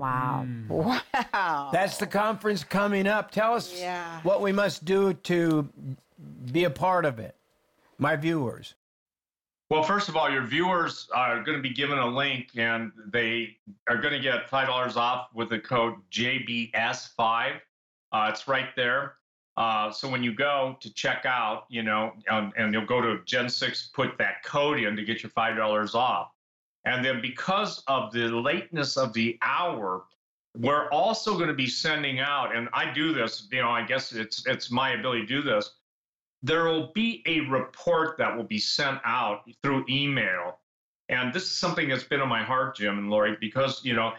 [SPEAKER 5] Wow.
[SPEAKER 3] Wow.
[SPEAKER 2] That's the conference coming up. Tell us
[SPEAKER 3] Yeah.
[SPEAKER 2] what we must do to be a part of it, my viewers.
[SPEAKER 6] Well, first of all, your viewers are going to be given a link, and they are going to get $5 off with the code JBS5. It's right there. So when you go to check out, and you'll go to Gen 6, put that code in to get your $5 off. And then because of the lateness of the hour, we're also going to be sending out, and I do this, I guess it's my ability to do this. There will be a report that will be sent out through email. And this is something that's been on my heart, Jim and Lori, because,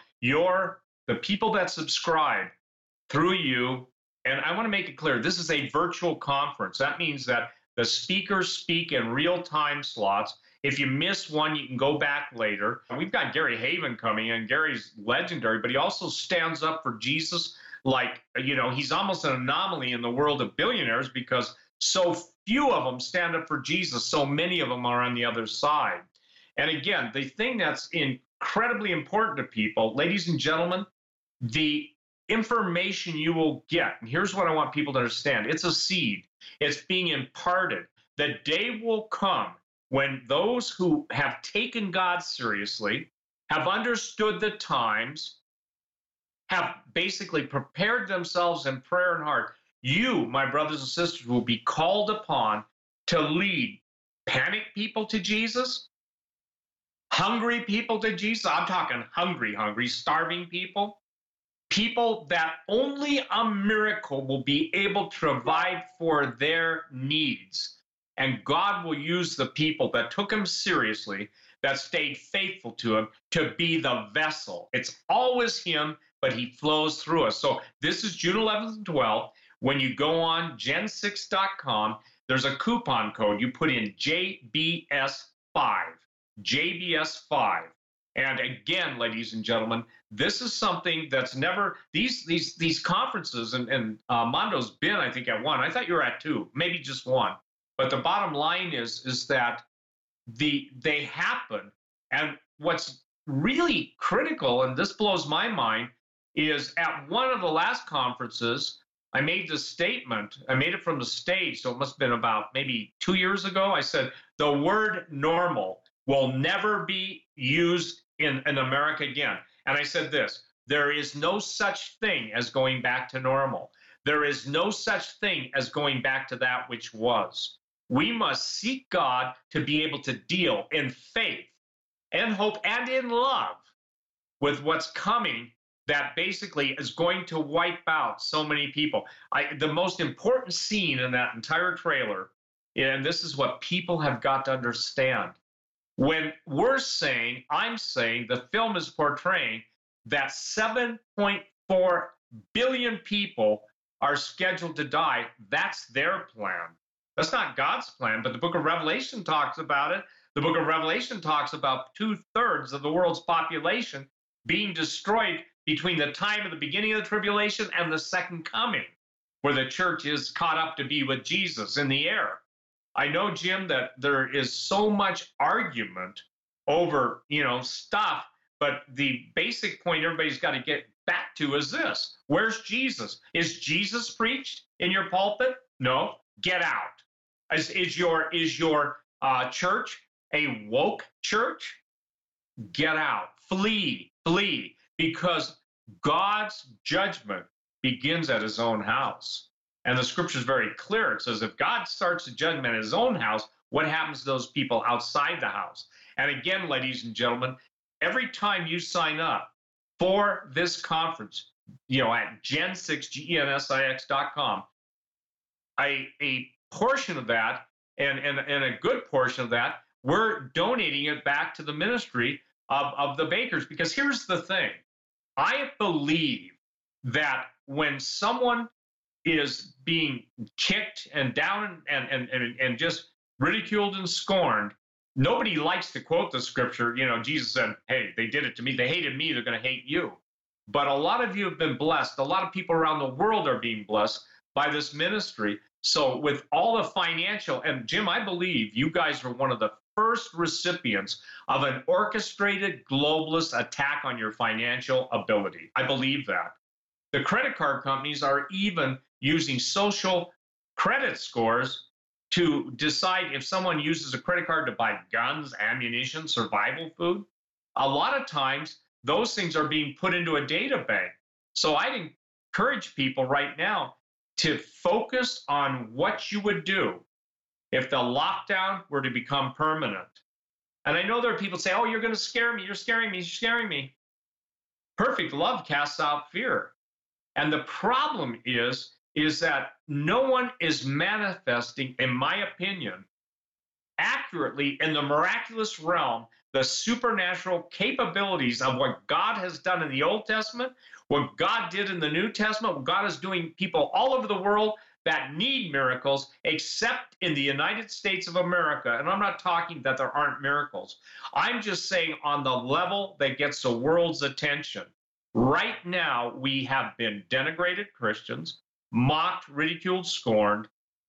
[SPEAKER 6] the people that subscribe through you, and I want to make it clear, this is a virtual conference. That means that the speakers speak in real-time slots. If you miss one, you can go back later. We've got Gary Haven coming in. Gary's legendary, but he also stands up for Jesus like, he's almost an anomaly in the world of billionaires because so few of them stand up for Jesus. So many of them are on the other side. And again, the thing that's incredibly important to people, ladies and gentlemen, the information you will get, and here's what I want people to understand. It's a seed. It's being imparted. The day will come when those who have taken God seriously, have understood the times, have basically prepared themselves in prayer and heart, you, my brothers and sisters, will be called upon to lead panic people to Jesus, hungry people to Jesus. I'm talking hungry, starving people, people that only a miracle will be able to provide for their needs. And God will use the people that took him seriously, that stayed faithful to him, to be the vessel. It's always him, but he flows through us. So this is June 11th and 12th. When you go on gen6.com, there's a coupon code. You put in JBS5, JBS5. And again, ladies and gentlemen, this is something that's never, these conferences, and Mondo's been, I think, at one. I thought you were at two, maybe just one. But the bottom line is that they happen. And what's really critical, and this blows my mind, is at one of the last conferences, I made this statement. I made it from the stage, so it must have been about maybe 2 years ago. I said, the word normal will never be used in America again. And I said this, there is no such thing as going back to normal. There is no such thing as going back to that which was. We must seek God to be able to deal in faith and hope and in love with what's coming that basically is going to wipe out so many people. The most important scene in that entire trailer, and this is what people have got to understand, when I'm saying the film is portraying that 7.4 billion people are scheduled to die, that's their plan. That's not God's plan, but the book of Revelation talks about it. The book of Revelation talks about 2/3 of the world's population being destroyed between the time of the beginning of the tribulation and the second coming, where the church is caught up to be with Jesus in the air. I know, Jim, that there is so much argument over, stuff, but the basic point everybody's got to get back to is this. Where's Jesus? Is Jesus preached in your pulpit? No. Get out. Is your church a woke church? Get out. Flee. Because God's judgment begins at his own house. And the scripture is very clear. It says if God starts the judgment at his own house, what happens to those people outside the house? And again, ladies and gentlemen, every time you sign up for this conference, at gen6, a portion of that, and a good portion of that, we're donating it back to the ministry of the bakers. Because here's the thing. I believe that when someone is being kicked and down and just ridiculed and scorned, nobody likes to quote the scripture. Jesus said, hey, they did it to me. They hated me. They're going to hate you. But a lot of you have been blessed. A lot of people around the world are being blessed by this ministry. So with all the financial, and Jim, I believe you guys are one of the first recipients of an orchestrated globalist attack on your financial ability. I believe that. The credit card companies are even using social credit scores to decide if someone uses a credit card to buy guns, ammunition, survival food. A lot of times, those things are being put into a data bank. So I'd encourage people right now to focus on what you would do if the lockdown were to become permanent. And I know there are people say, oh, you're going to scare me. You're scaring me. You're scaring me. Perfect love casts out fear. And the problem is that no one is manifesting, in my opinion, accurately in the miraculous realm, the supernatural capabilities of what God has done in the Old Testament, what God did in the New Testament, what God is doing people all over the world that need miracles, except in the United States of America. And I'm not talking that there aren't miracles. I'm just saying on the level that gets the world's attention. Right now, we have been denigrated Christians, mocked, ridiculed, scorned.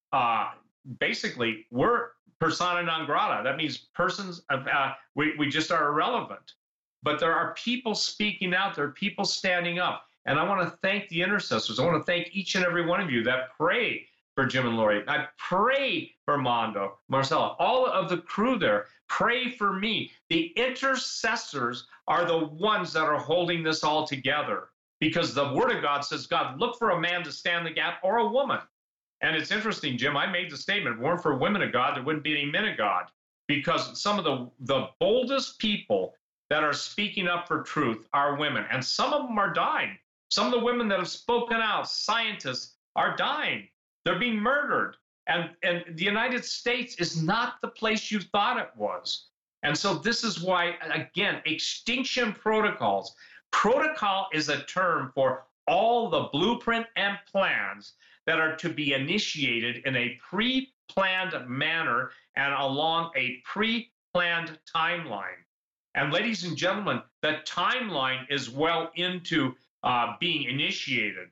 [SPEAKER 6] Basically, we're persona non grata. That means persons, we just are irrelevant. But there are people speaking out. There are people standing up. And I want to thank the intercessors. I want to thank each and every one of you that pray for Jim and Lori. I pray for Mondo, Marcella, all of the crew there. Pray for me. The intercessors are the ones that are holding this all together, because the Word of God says, God, look for a man to stand the gap, or a woman. And it's interesting, Jim, I made the statement, if it weren't for women of God, there wouldn't be any men of God, because some of the boldest people that are speaking up for truth are women, and some of them are dying. Some of the women that have spoken out, scientists, are dying. They're being murdered. And the United States is not the place you thought it was. And so this is why, again, extinction protocols. Protocol is a term for all the blueprint and plans that are to be initiated in a pre-planned manner and along a pre-planned timeline. And ladies and gentlemen, the timeline is well into being initiated.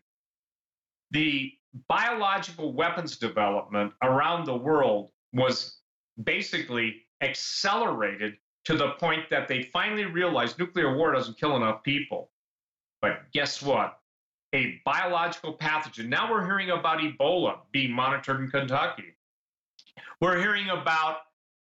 [SPEAKER 6] The biological weapons development around the world was basically accelerated to the point that they finally realized nuclear war doesn't kill enough people. But guess what? A biological pathogen. Now we're hearing about Ebola being monitored in Kentucky. We're hearing about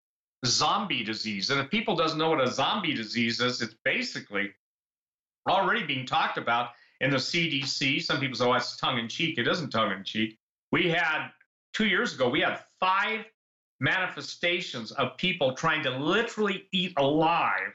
[SPEAKER 6] zombie disease. And if people doesn't know what a zombie disease is, it's basically already being talked about in the CDC. Some people say, oh, that's tongue-in-cheek. It isn't tongue-in-cheek. We had, 2 years ago, we had 5 manifestations of people trying to literally eat alive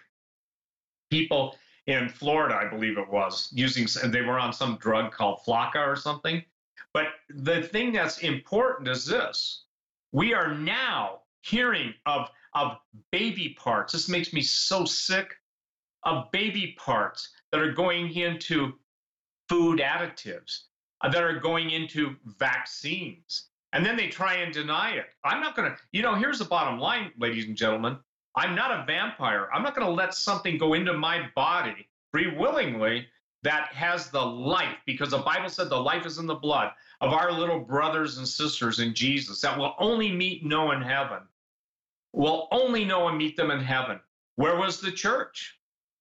[SPEAKER 6] people in Florida, I believe it was, they were on some drug called Flocka or something. But the thing that's important is this. We are now hearing of baby parts. This makes me so sick, of baby parts that are going into food additives, that are going into vaccines. And then they try and deny it. I'm not going to, here's the bottom line, ladies and gentlemen. I'm not a vampire. I'm not going to let something go into my body free willingly that has the life, because the Bible said the life is in the blood of our little brothers and sisters in Jesus that will only know in heaven. We'll only know and meet them in heaven. Where was the church?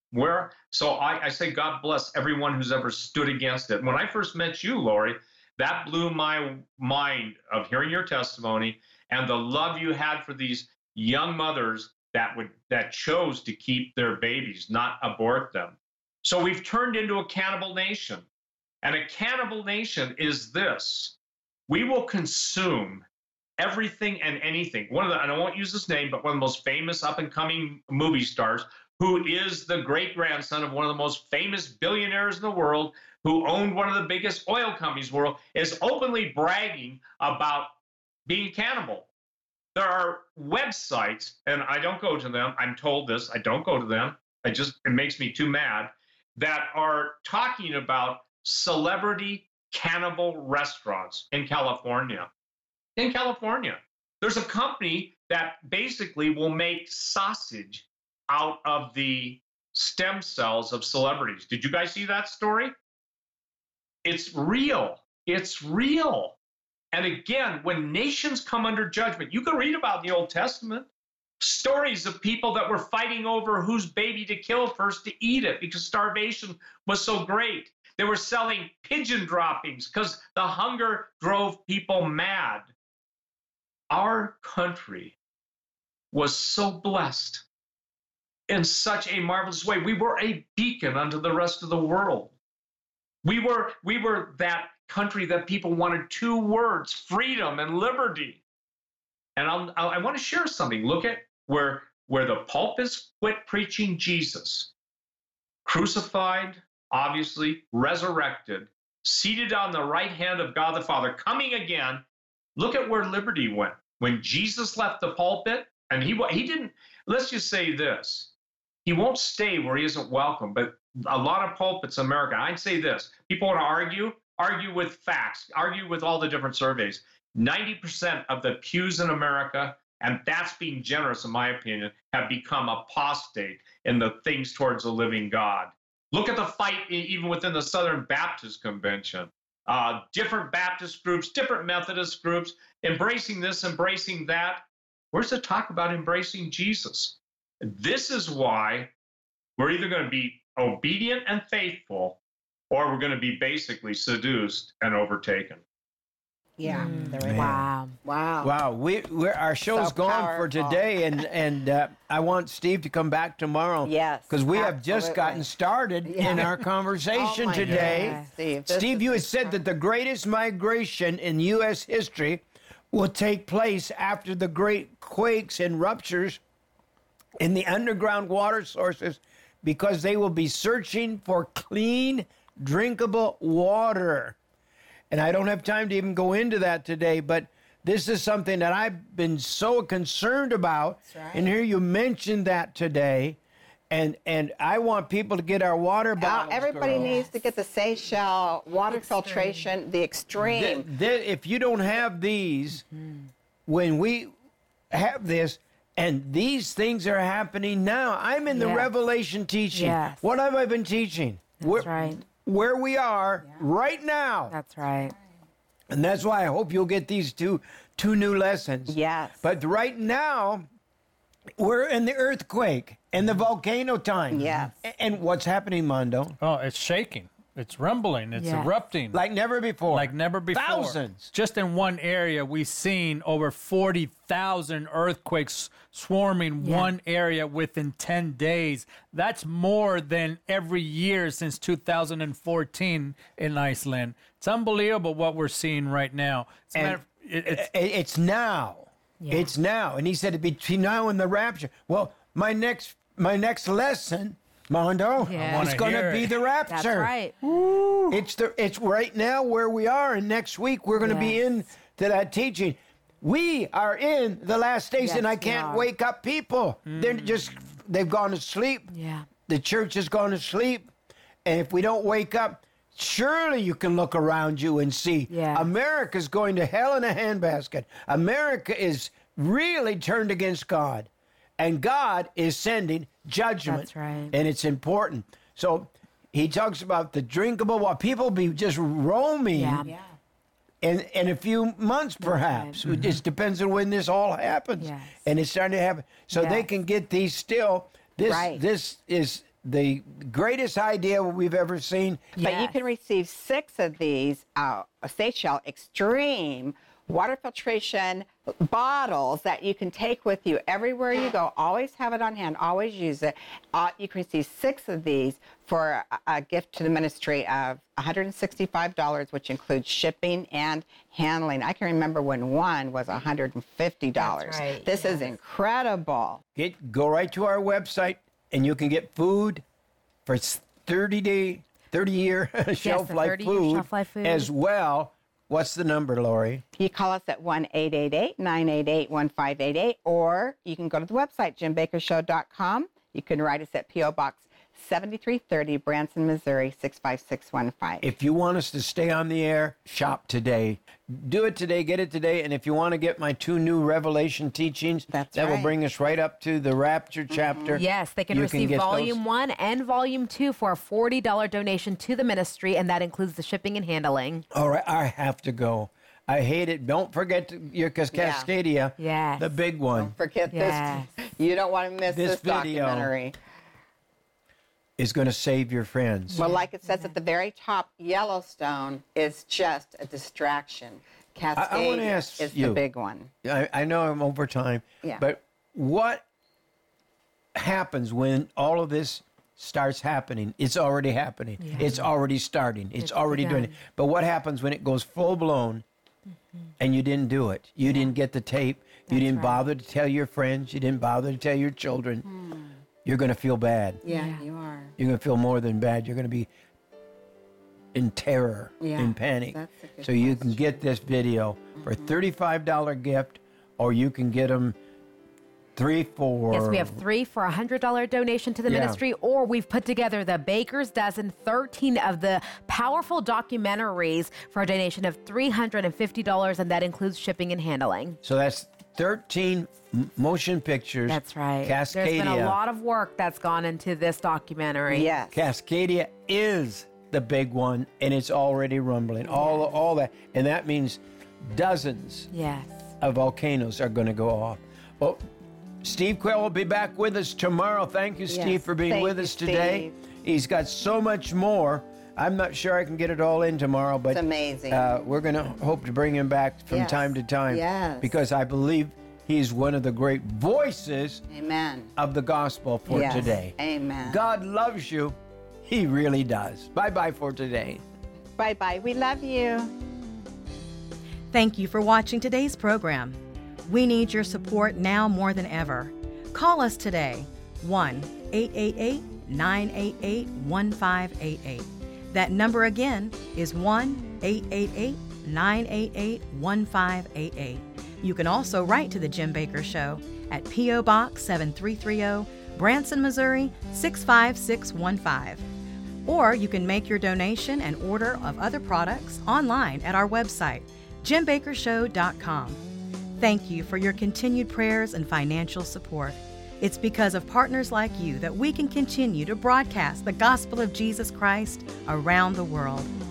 [SPEAKER 6] So I say, God bless everyone who's ever stood against it. When I first met you, Lori, that blew my mind of hearing your testimony and the love you had for these young mothers that chose to keep their babies, not abort them. So we've turned into a cannibal nation. And a cannibal nation is this. We will consume everything and anything. And I won't use his name, but one of the most famous up-and-coming movie stars, who is the great-grandson of one of the most famous billionaires in the world, who owned one of the biggest oil companies in the world, is openly bragging about being cannibal. There are websites, and I don't go to them. I'm told this. I don't go to them. It makes me too mad, that are talking about celebrity cannibal restaurants in California. In California, there's a company that basically will make sausage out of the stem cells of celebrities. Did you guys see that story? It's real. It's real. And again, when nations come under judgment, you can read about in the Old Testament. Stories of people that were fighting over whose baby to kill first to eat it because starvation was so great. They were selling pigeon droppings because the hunger drove people mad. Our country was so blessed in such a marvelous way. We were a beacon unto the rest of the world. We were that country that people wanted two words, freedom and liberty. And I want to share something. Look at where the pulpits quit preaching Jesus, crucified, obviously, resurrected, seated on the right hand of God the Father, coming again. Look at where liberty went. When Jesus left the pulpit, and he didn't, let's just say this, he won't stay where he isn't welcome, but a lot of pulpits in America, I'd say this, people want to argue with facts, argue with all the different surveys. 90% of the pews in America, and that's being generous in my opinion, have become apostate in the things towards the living God. Look at the fight even within the Southern Baptist Convention. Different Baptist groups, different Methodist groups, embracing this, embracing that. Where's the talk about embracing Jesus? This is why we're either going to be obedient and faithful, or we're going to be basically seduced and overtaken.
[SPEAKER 3] Yeah.
[SPEAKER 5] Wow.
[SPEAKER 2] Our show's
[SPEAKER 3] So
[SPEAKER 2] gone for
[SPEAKER 3] powerful.
[SPEAKER 2] today, and I want Steve to come back tomorrow.
[SPEAKER 3] Yes,
[SPEAKER 2] because we have just
[SPEAKER 3] absolutely.
[SPEAKER 2] gotten started in our conversation
[SPEAKER 3] Oh my
[SPEAKER 2] today.
[SPEAKER 3] goodness, Steve,
[SPEAKER 2] Steve, you had said that the greatest migration in U.S. history will take place after the great quakes and ruptures in the underground water sources, because they will be searching for clean, drinkable water. And I don't have time to even go into that today, but this is something that I've been so concerned about.
[SPEAKER 3] That's right.
[SPEAKER 2] And here you mentioned that today. And I want people to get our water bottles.
[SPEAKER 3] Everybody
[SPEAKER 2] girls.
[SPEAKER 3] needs to get the Seychelles water filtration, the extreme.
[SPEAKER 2] If you don't have these, when we have this, and these things are happening now. I'm in the
[SPEAKER 5] Yes.
[SPEAKER 2] Revelation teaching.
[SPEAKER 5] Yes.
[SPEAKER 2] What have I been teaching?
[SPEAKER 5] That's right.
[SPEAKER 2] Where we are right now.
[SPEAKER 5] That's right.
[SPEAKER 2] And that's why I hope you'll get these two new lessons.
[SPEAKER 3] Yes.
[SPEAKER 2] But right now, we're in the earthquake and the volcano time.
[SPEAKER 3] Yes.
[SPEAKER 2] And what's happening, Mondo?
[SPEAKER 4] Oh, it's shaking. It's rumbling. It's
[SPEAKER 5] Yes.
[SPEAKER 4] erupting.
[SPEAKER 2] Like never before.
[SPEAKER 4] Like never before.
[SPEAKER 2] Thousands.
[SPEAKER 4] Just in one area, we've seen over 40,000 earthquakes swarming one area within 10 days. That's more than every year since 2014 in Iceland. It's unbelievable what we're seeing right now.
[SPEAKER 2] It's now.
[SPEAKER 5] Yeah.
[SPEAKER 2] It's now. And he said between now and the rapture. Well, my next lesson, Mondo,
[SPEAKER 5] Yeah. I
[SPEAKER 2] is
[SPEAKER 4] wanna
[SPEAKER 2] going to
[SPEAKER 4] hear
[SPEAKER 2] be
[SPEAKER 4] it.
[SPEAKER 2] the rapture.
[SPEAKER 5] That's right.
[SPEAKER 2] It's right now where we are, and next week we're going to be
[SPEAKER 5] Yes.
[SPEAKER 2] into that teaching. We are in the last days,
[SPEAKER 5] Yes,
[SPEAKER 2] and I
[SPEAKER 5] we
[SPEAKER 2] can't
[SPEAKER 5] are.
[SPEAKER 2] wake up people. They've gone to sleep.
[SPEAKER 5] Yeah.
[SPEAKER 2] The church has gone to sleep, and if we don't wake up, surely you can look around you and see
[SPEAKER 5] Yes.
[SPEAKER 2] America's going to hell in a handbasket. America is really turned against God, and God is sending judgment.
[SPEAKER 5] That's right.
[SPEAKER 2] And it's important. So he talks about the drinkable water. People be just roaming
[SPEAKER 5] Yeah.
[SPEAKER 2] in a few months, perhaps. It just depends on when this all happens.
[SPEAKER 5] Yes.
[SPEAKER 2] And it's starting to happen. So they
[SPEAKER 5] Yes.
[SPEAKER 2] can get these still.
[SPEAKER 3] Right.
[SPEAKER 2] This is the greatest idea we've ever seen.
[SPEAKER 3] But you can receive 6 of these Seychelles Extreme water filtration bottles that you can take with you everywhere you go. Always have it on hand. Always use it. You can receive 6 of these for a gift to the ministry of $165, which includes shipping and handling. I can remember when one was $150.
[SPEAKER 5] That's right,
[SPEAKER 3] This is incredible.
[SPEAKER 2] Go right to our website, and you can get food for 30-year shelf
[SPEAKER 5] the
[SPEAKER 2] life
[SPEAKER 5] 30-year shelf life food.
[SPEAKER 2] as well. What's the number, Lori?
[SPEAKER 3] You call us at 1-888-988-1588, or you can go to the website, JimBakerShow.com. You can write us at P.O. Box 7330, Branson, Missouri, 65615.
[SPEAKER 2] If you want us to stay on the air, shop today. Do it today, get it today. And if you want to get my 2 new Revelation teachings,
[SPEAKER 3] That's
[SPEAKER 2] that will
[SPEAKER 3] right.
[SPEAKER 2] bring us right up to the Rapture chapter.
[SPEAKER 5] Yes, they can
[SPEAKER 2] You
[SPEAKER 5] receive
[SPEAKER 2] get
[SPEAKER 5] Volume
[SPEAKER 2] those.
[SPEAKER 5] 1 and Volume 2 for a $40 donation to the ministry, and that includes the shipping and handling.
[SPEAKER 2] All right, I have to go. I hate it. Don't forget your Cascadia,
[SPEAKER 5] Yes.
[SPEAKER 2] the big one,
[SPEAKER 3] Forget
[SPEAKER 5] Yes.
[SPEAKER 3] this. You don't want to miss
[SPEAKER 2] This
[SPEAKER 3] this
[SPEAKER 2] video.
[SPEAKER 3] documentary.
[SPEAKER 2] is going to save your friends.
[SPEAKER 3] Well, like it says at the very top, Yellowstone is just a distraction. Cascadia
[SPEAKER 2] I wanna ask
[SPEAKER 3] is
[SPEAKER 2] you.
[SPEAKER 3] the big one.
[SPEAKER 2] I know I'm over time,
[SPEAKER 3] Yeah.
[SPEAKER 2] but what happens when all of this starts happening? It's already happening. It's already starting. It's already doing it.
[SPEAKER 5] begun.
[SPEAKER 2] But what happens when it goes full blown and you didn't do it? You didn't get the tape. You didn't bother to tell your friends. You didn't bother to tell your children. You're going to feel bad.
[SPEAKER 3] Yeah, you are.
[SPEAKER 2] You're going to feel more than bad. You're going to be in terror,
[SPEAKER 3] Yeah,
[SPEAKER 2] in panic.
[SPEAKER 3] that's a good
[SPEAKER 2] So you
[SPEAKER 3] question.
[SPEAKER 2] can get this video for a $35 gift, or you can get them 3 for...
[SPEAKER 5] Yes, we have 3 for a $100 donation to the
[SPEAKER 2] Yeah.
[SPEAKER 5] ministry, or we've put together the Baker's Dozen, 13 of the powerful documentaries for a donation of $350, and that includes shipping and handling.
[SPEAKER 2] So that's 13 motion pictures.
[SPEAKER 5] That's right.
[SPEAKER 2] Cascadia.
[SPEAKER 5] There's been a lot of work that's gone into this documentary.
[SPEAKER 3] Yes.
[SPEAKER 2] Cascadia is the big one, and it's already rumbling. All that, and that means dozens
[SPEAKER 5] Yes.
[SPEAKER 2] of volcanoes are going to go off. Well, Steve Quayle will be back with us tomorrow. Thank you, Steve,
[SPEAKER 3] Yes,
[SPEAKER 2] for being
[SPEAKER 3] thank
[SPEAKER 2] with
[SPEAKER 3] you,
[SPEAKER 2] us today.
[SPEAKER 3] Steve.
[SPEAKER 2] He's got so much more. I'm not sure I can get it all in tomorrow, but
[SPEAKER 3] It's amazing.
[SPEAKER 2] we're going to hope to bring him back from
[SPEAKER 3] Yes,
[SPEAKER 2] time to time,
[SPEAKER 3] yes.
[SPEAKER 2] because I believe he's one of the great voices
[SPEAKER 3] Amen.
[SPEAKER 2] of the gospel for
[SPEAKER 3] Yes,
[SPEAKER 2] today.
[SPEAKER 3] amen.
[SPEAKER 2] God loves you. He really does. Bye-bye for today.
[SPEAKER 3] Bye-bye. We love you.
[SPEAKER 1] Thank you for watching today's program. We need your support now more than ever. Call us today, 1-888-988-1588. That number again is 1-888-988-1588. You can also write to The Jim Baker Show at P.O. Box 7330, Branson, Missouri 65615. Or you can make your donation and order of other products online at our website, JimBakerShow.com. Thank you for your continued prayers and financial support. It's because of partners like you that we can continue to broadcast the gospel of Jesus Christ around the world.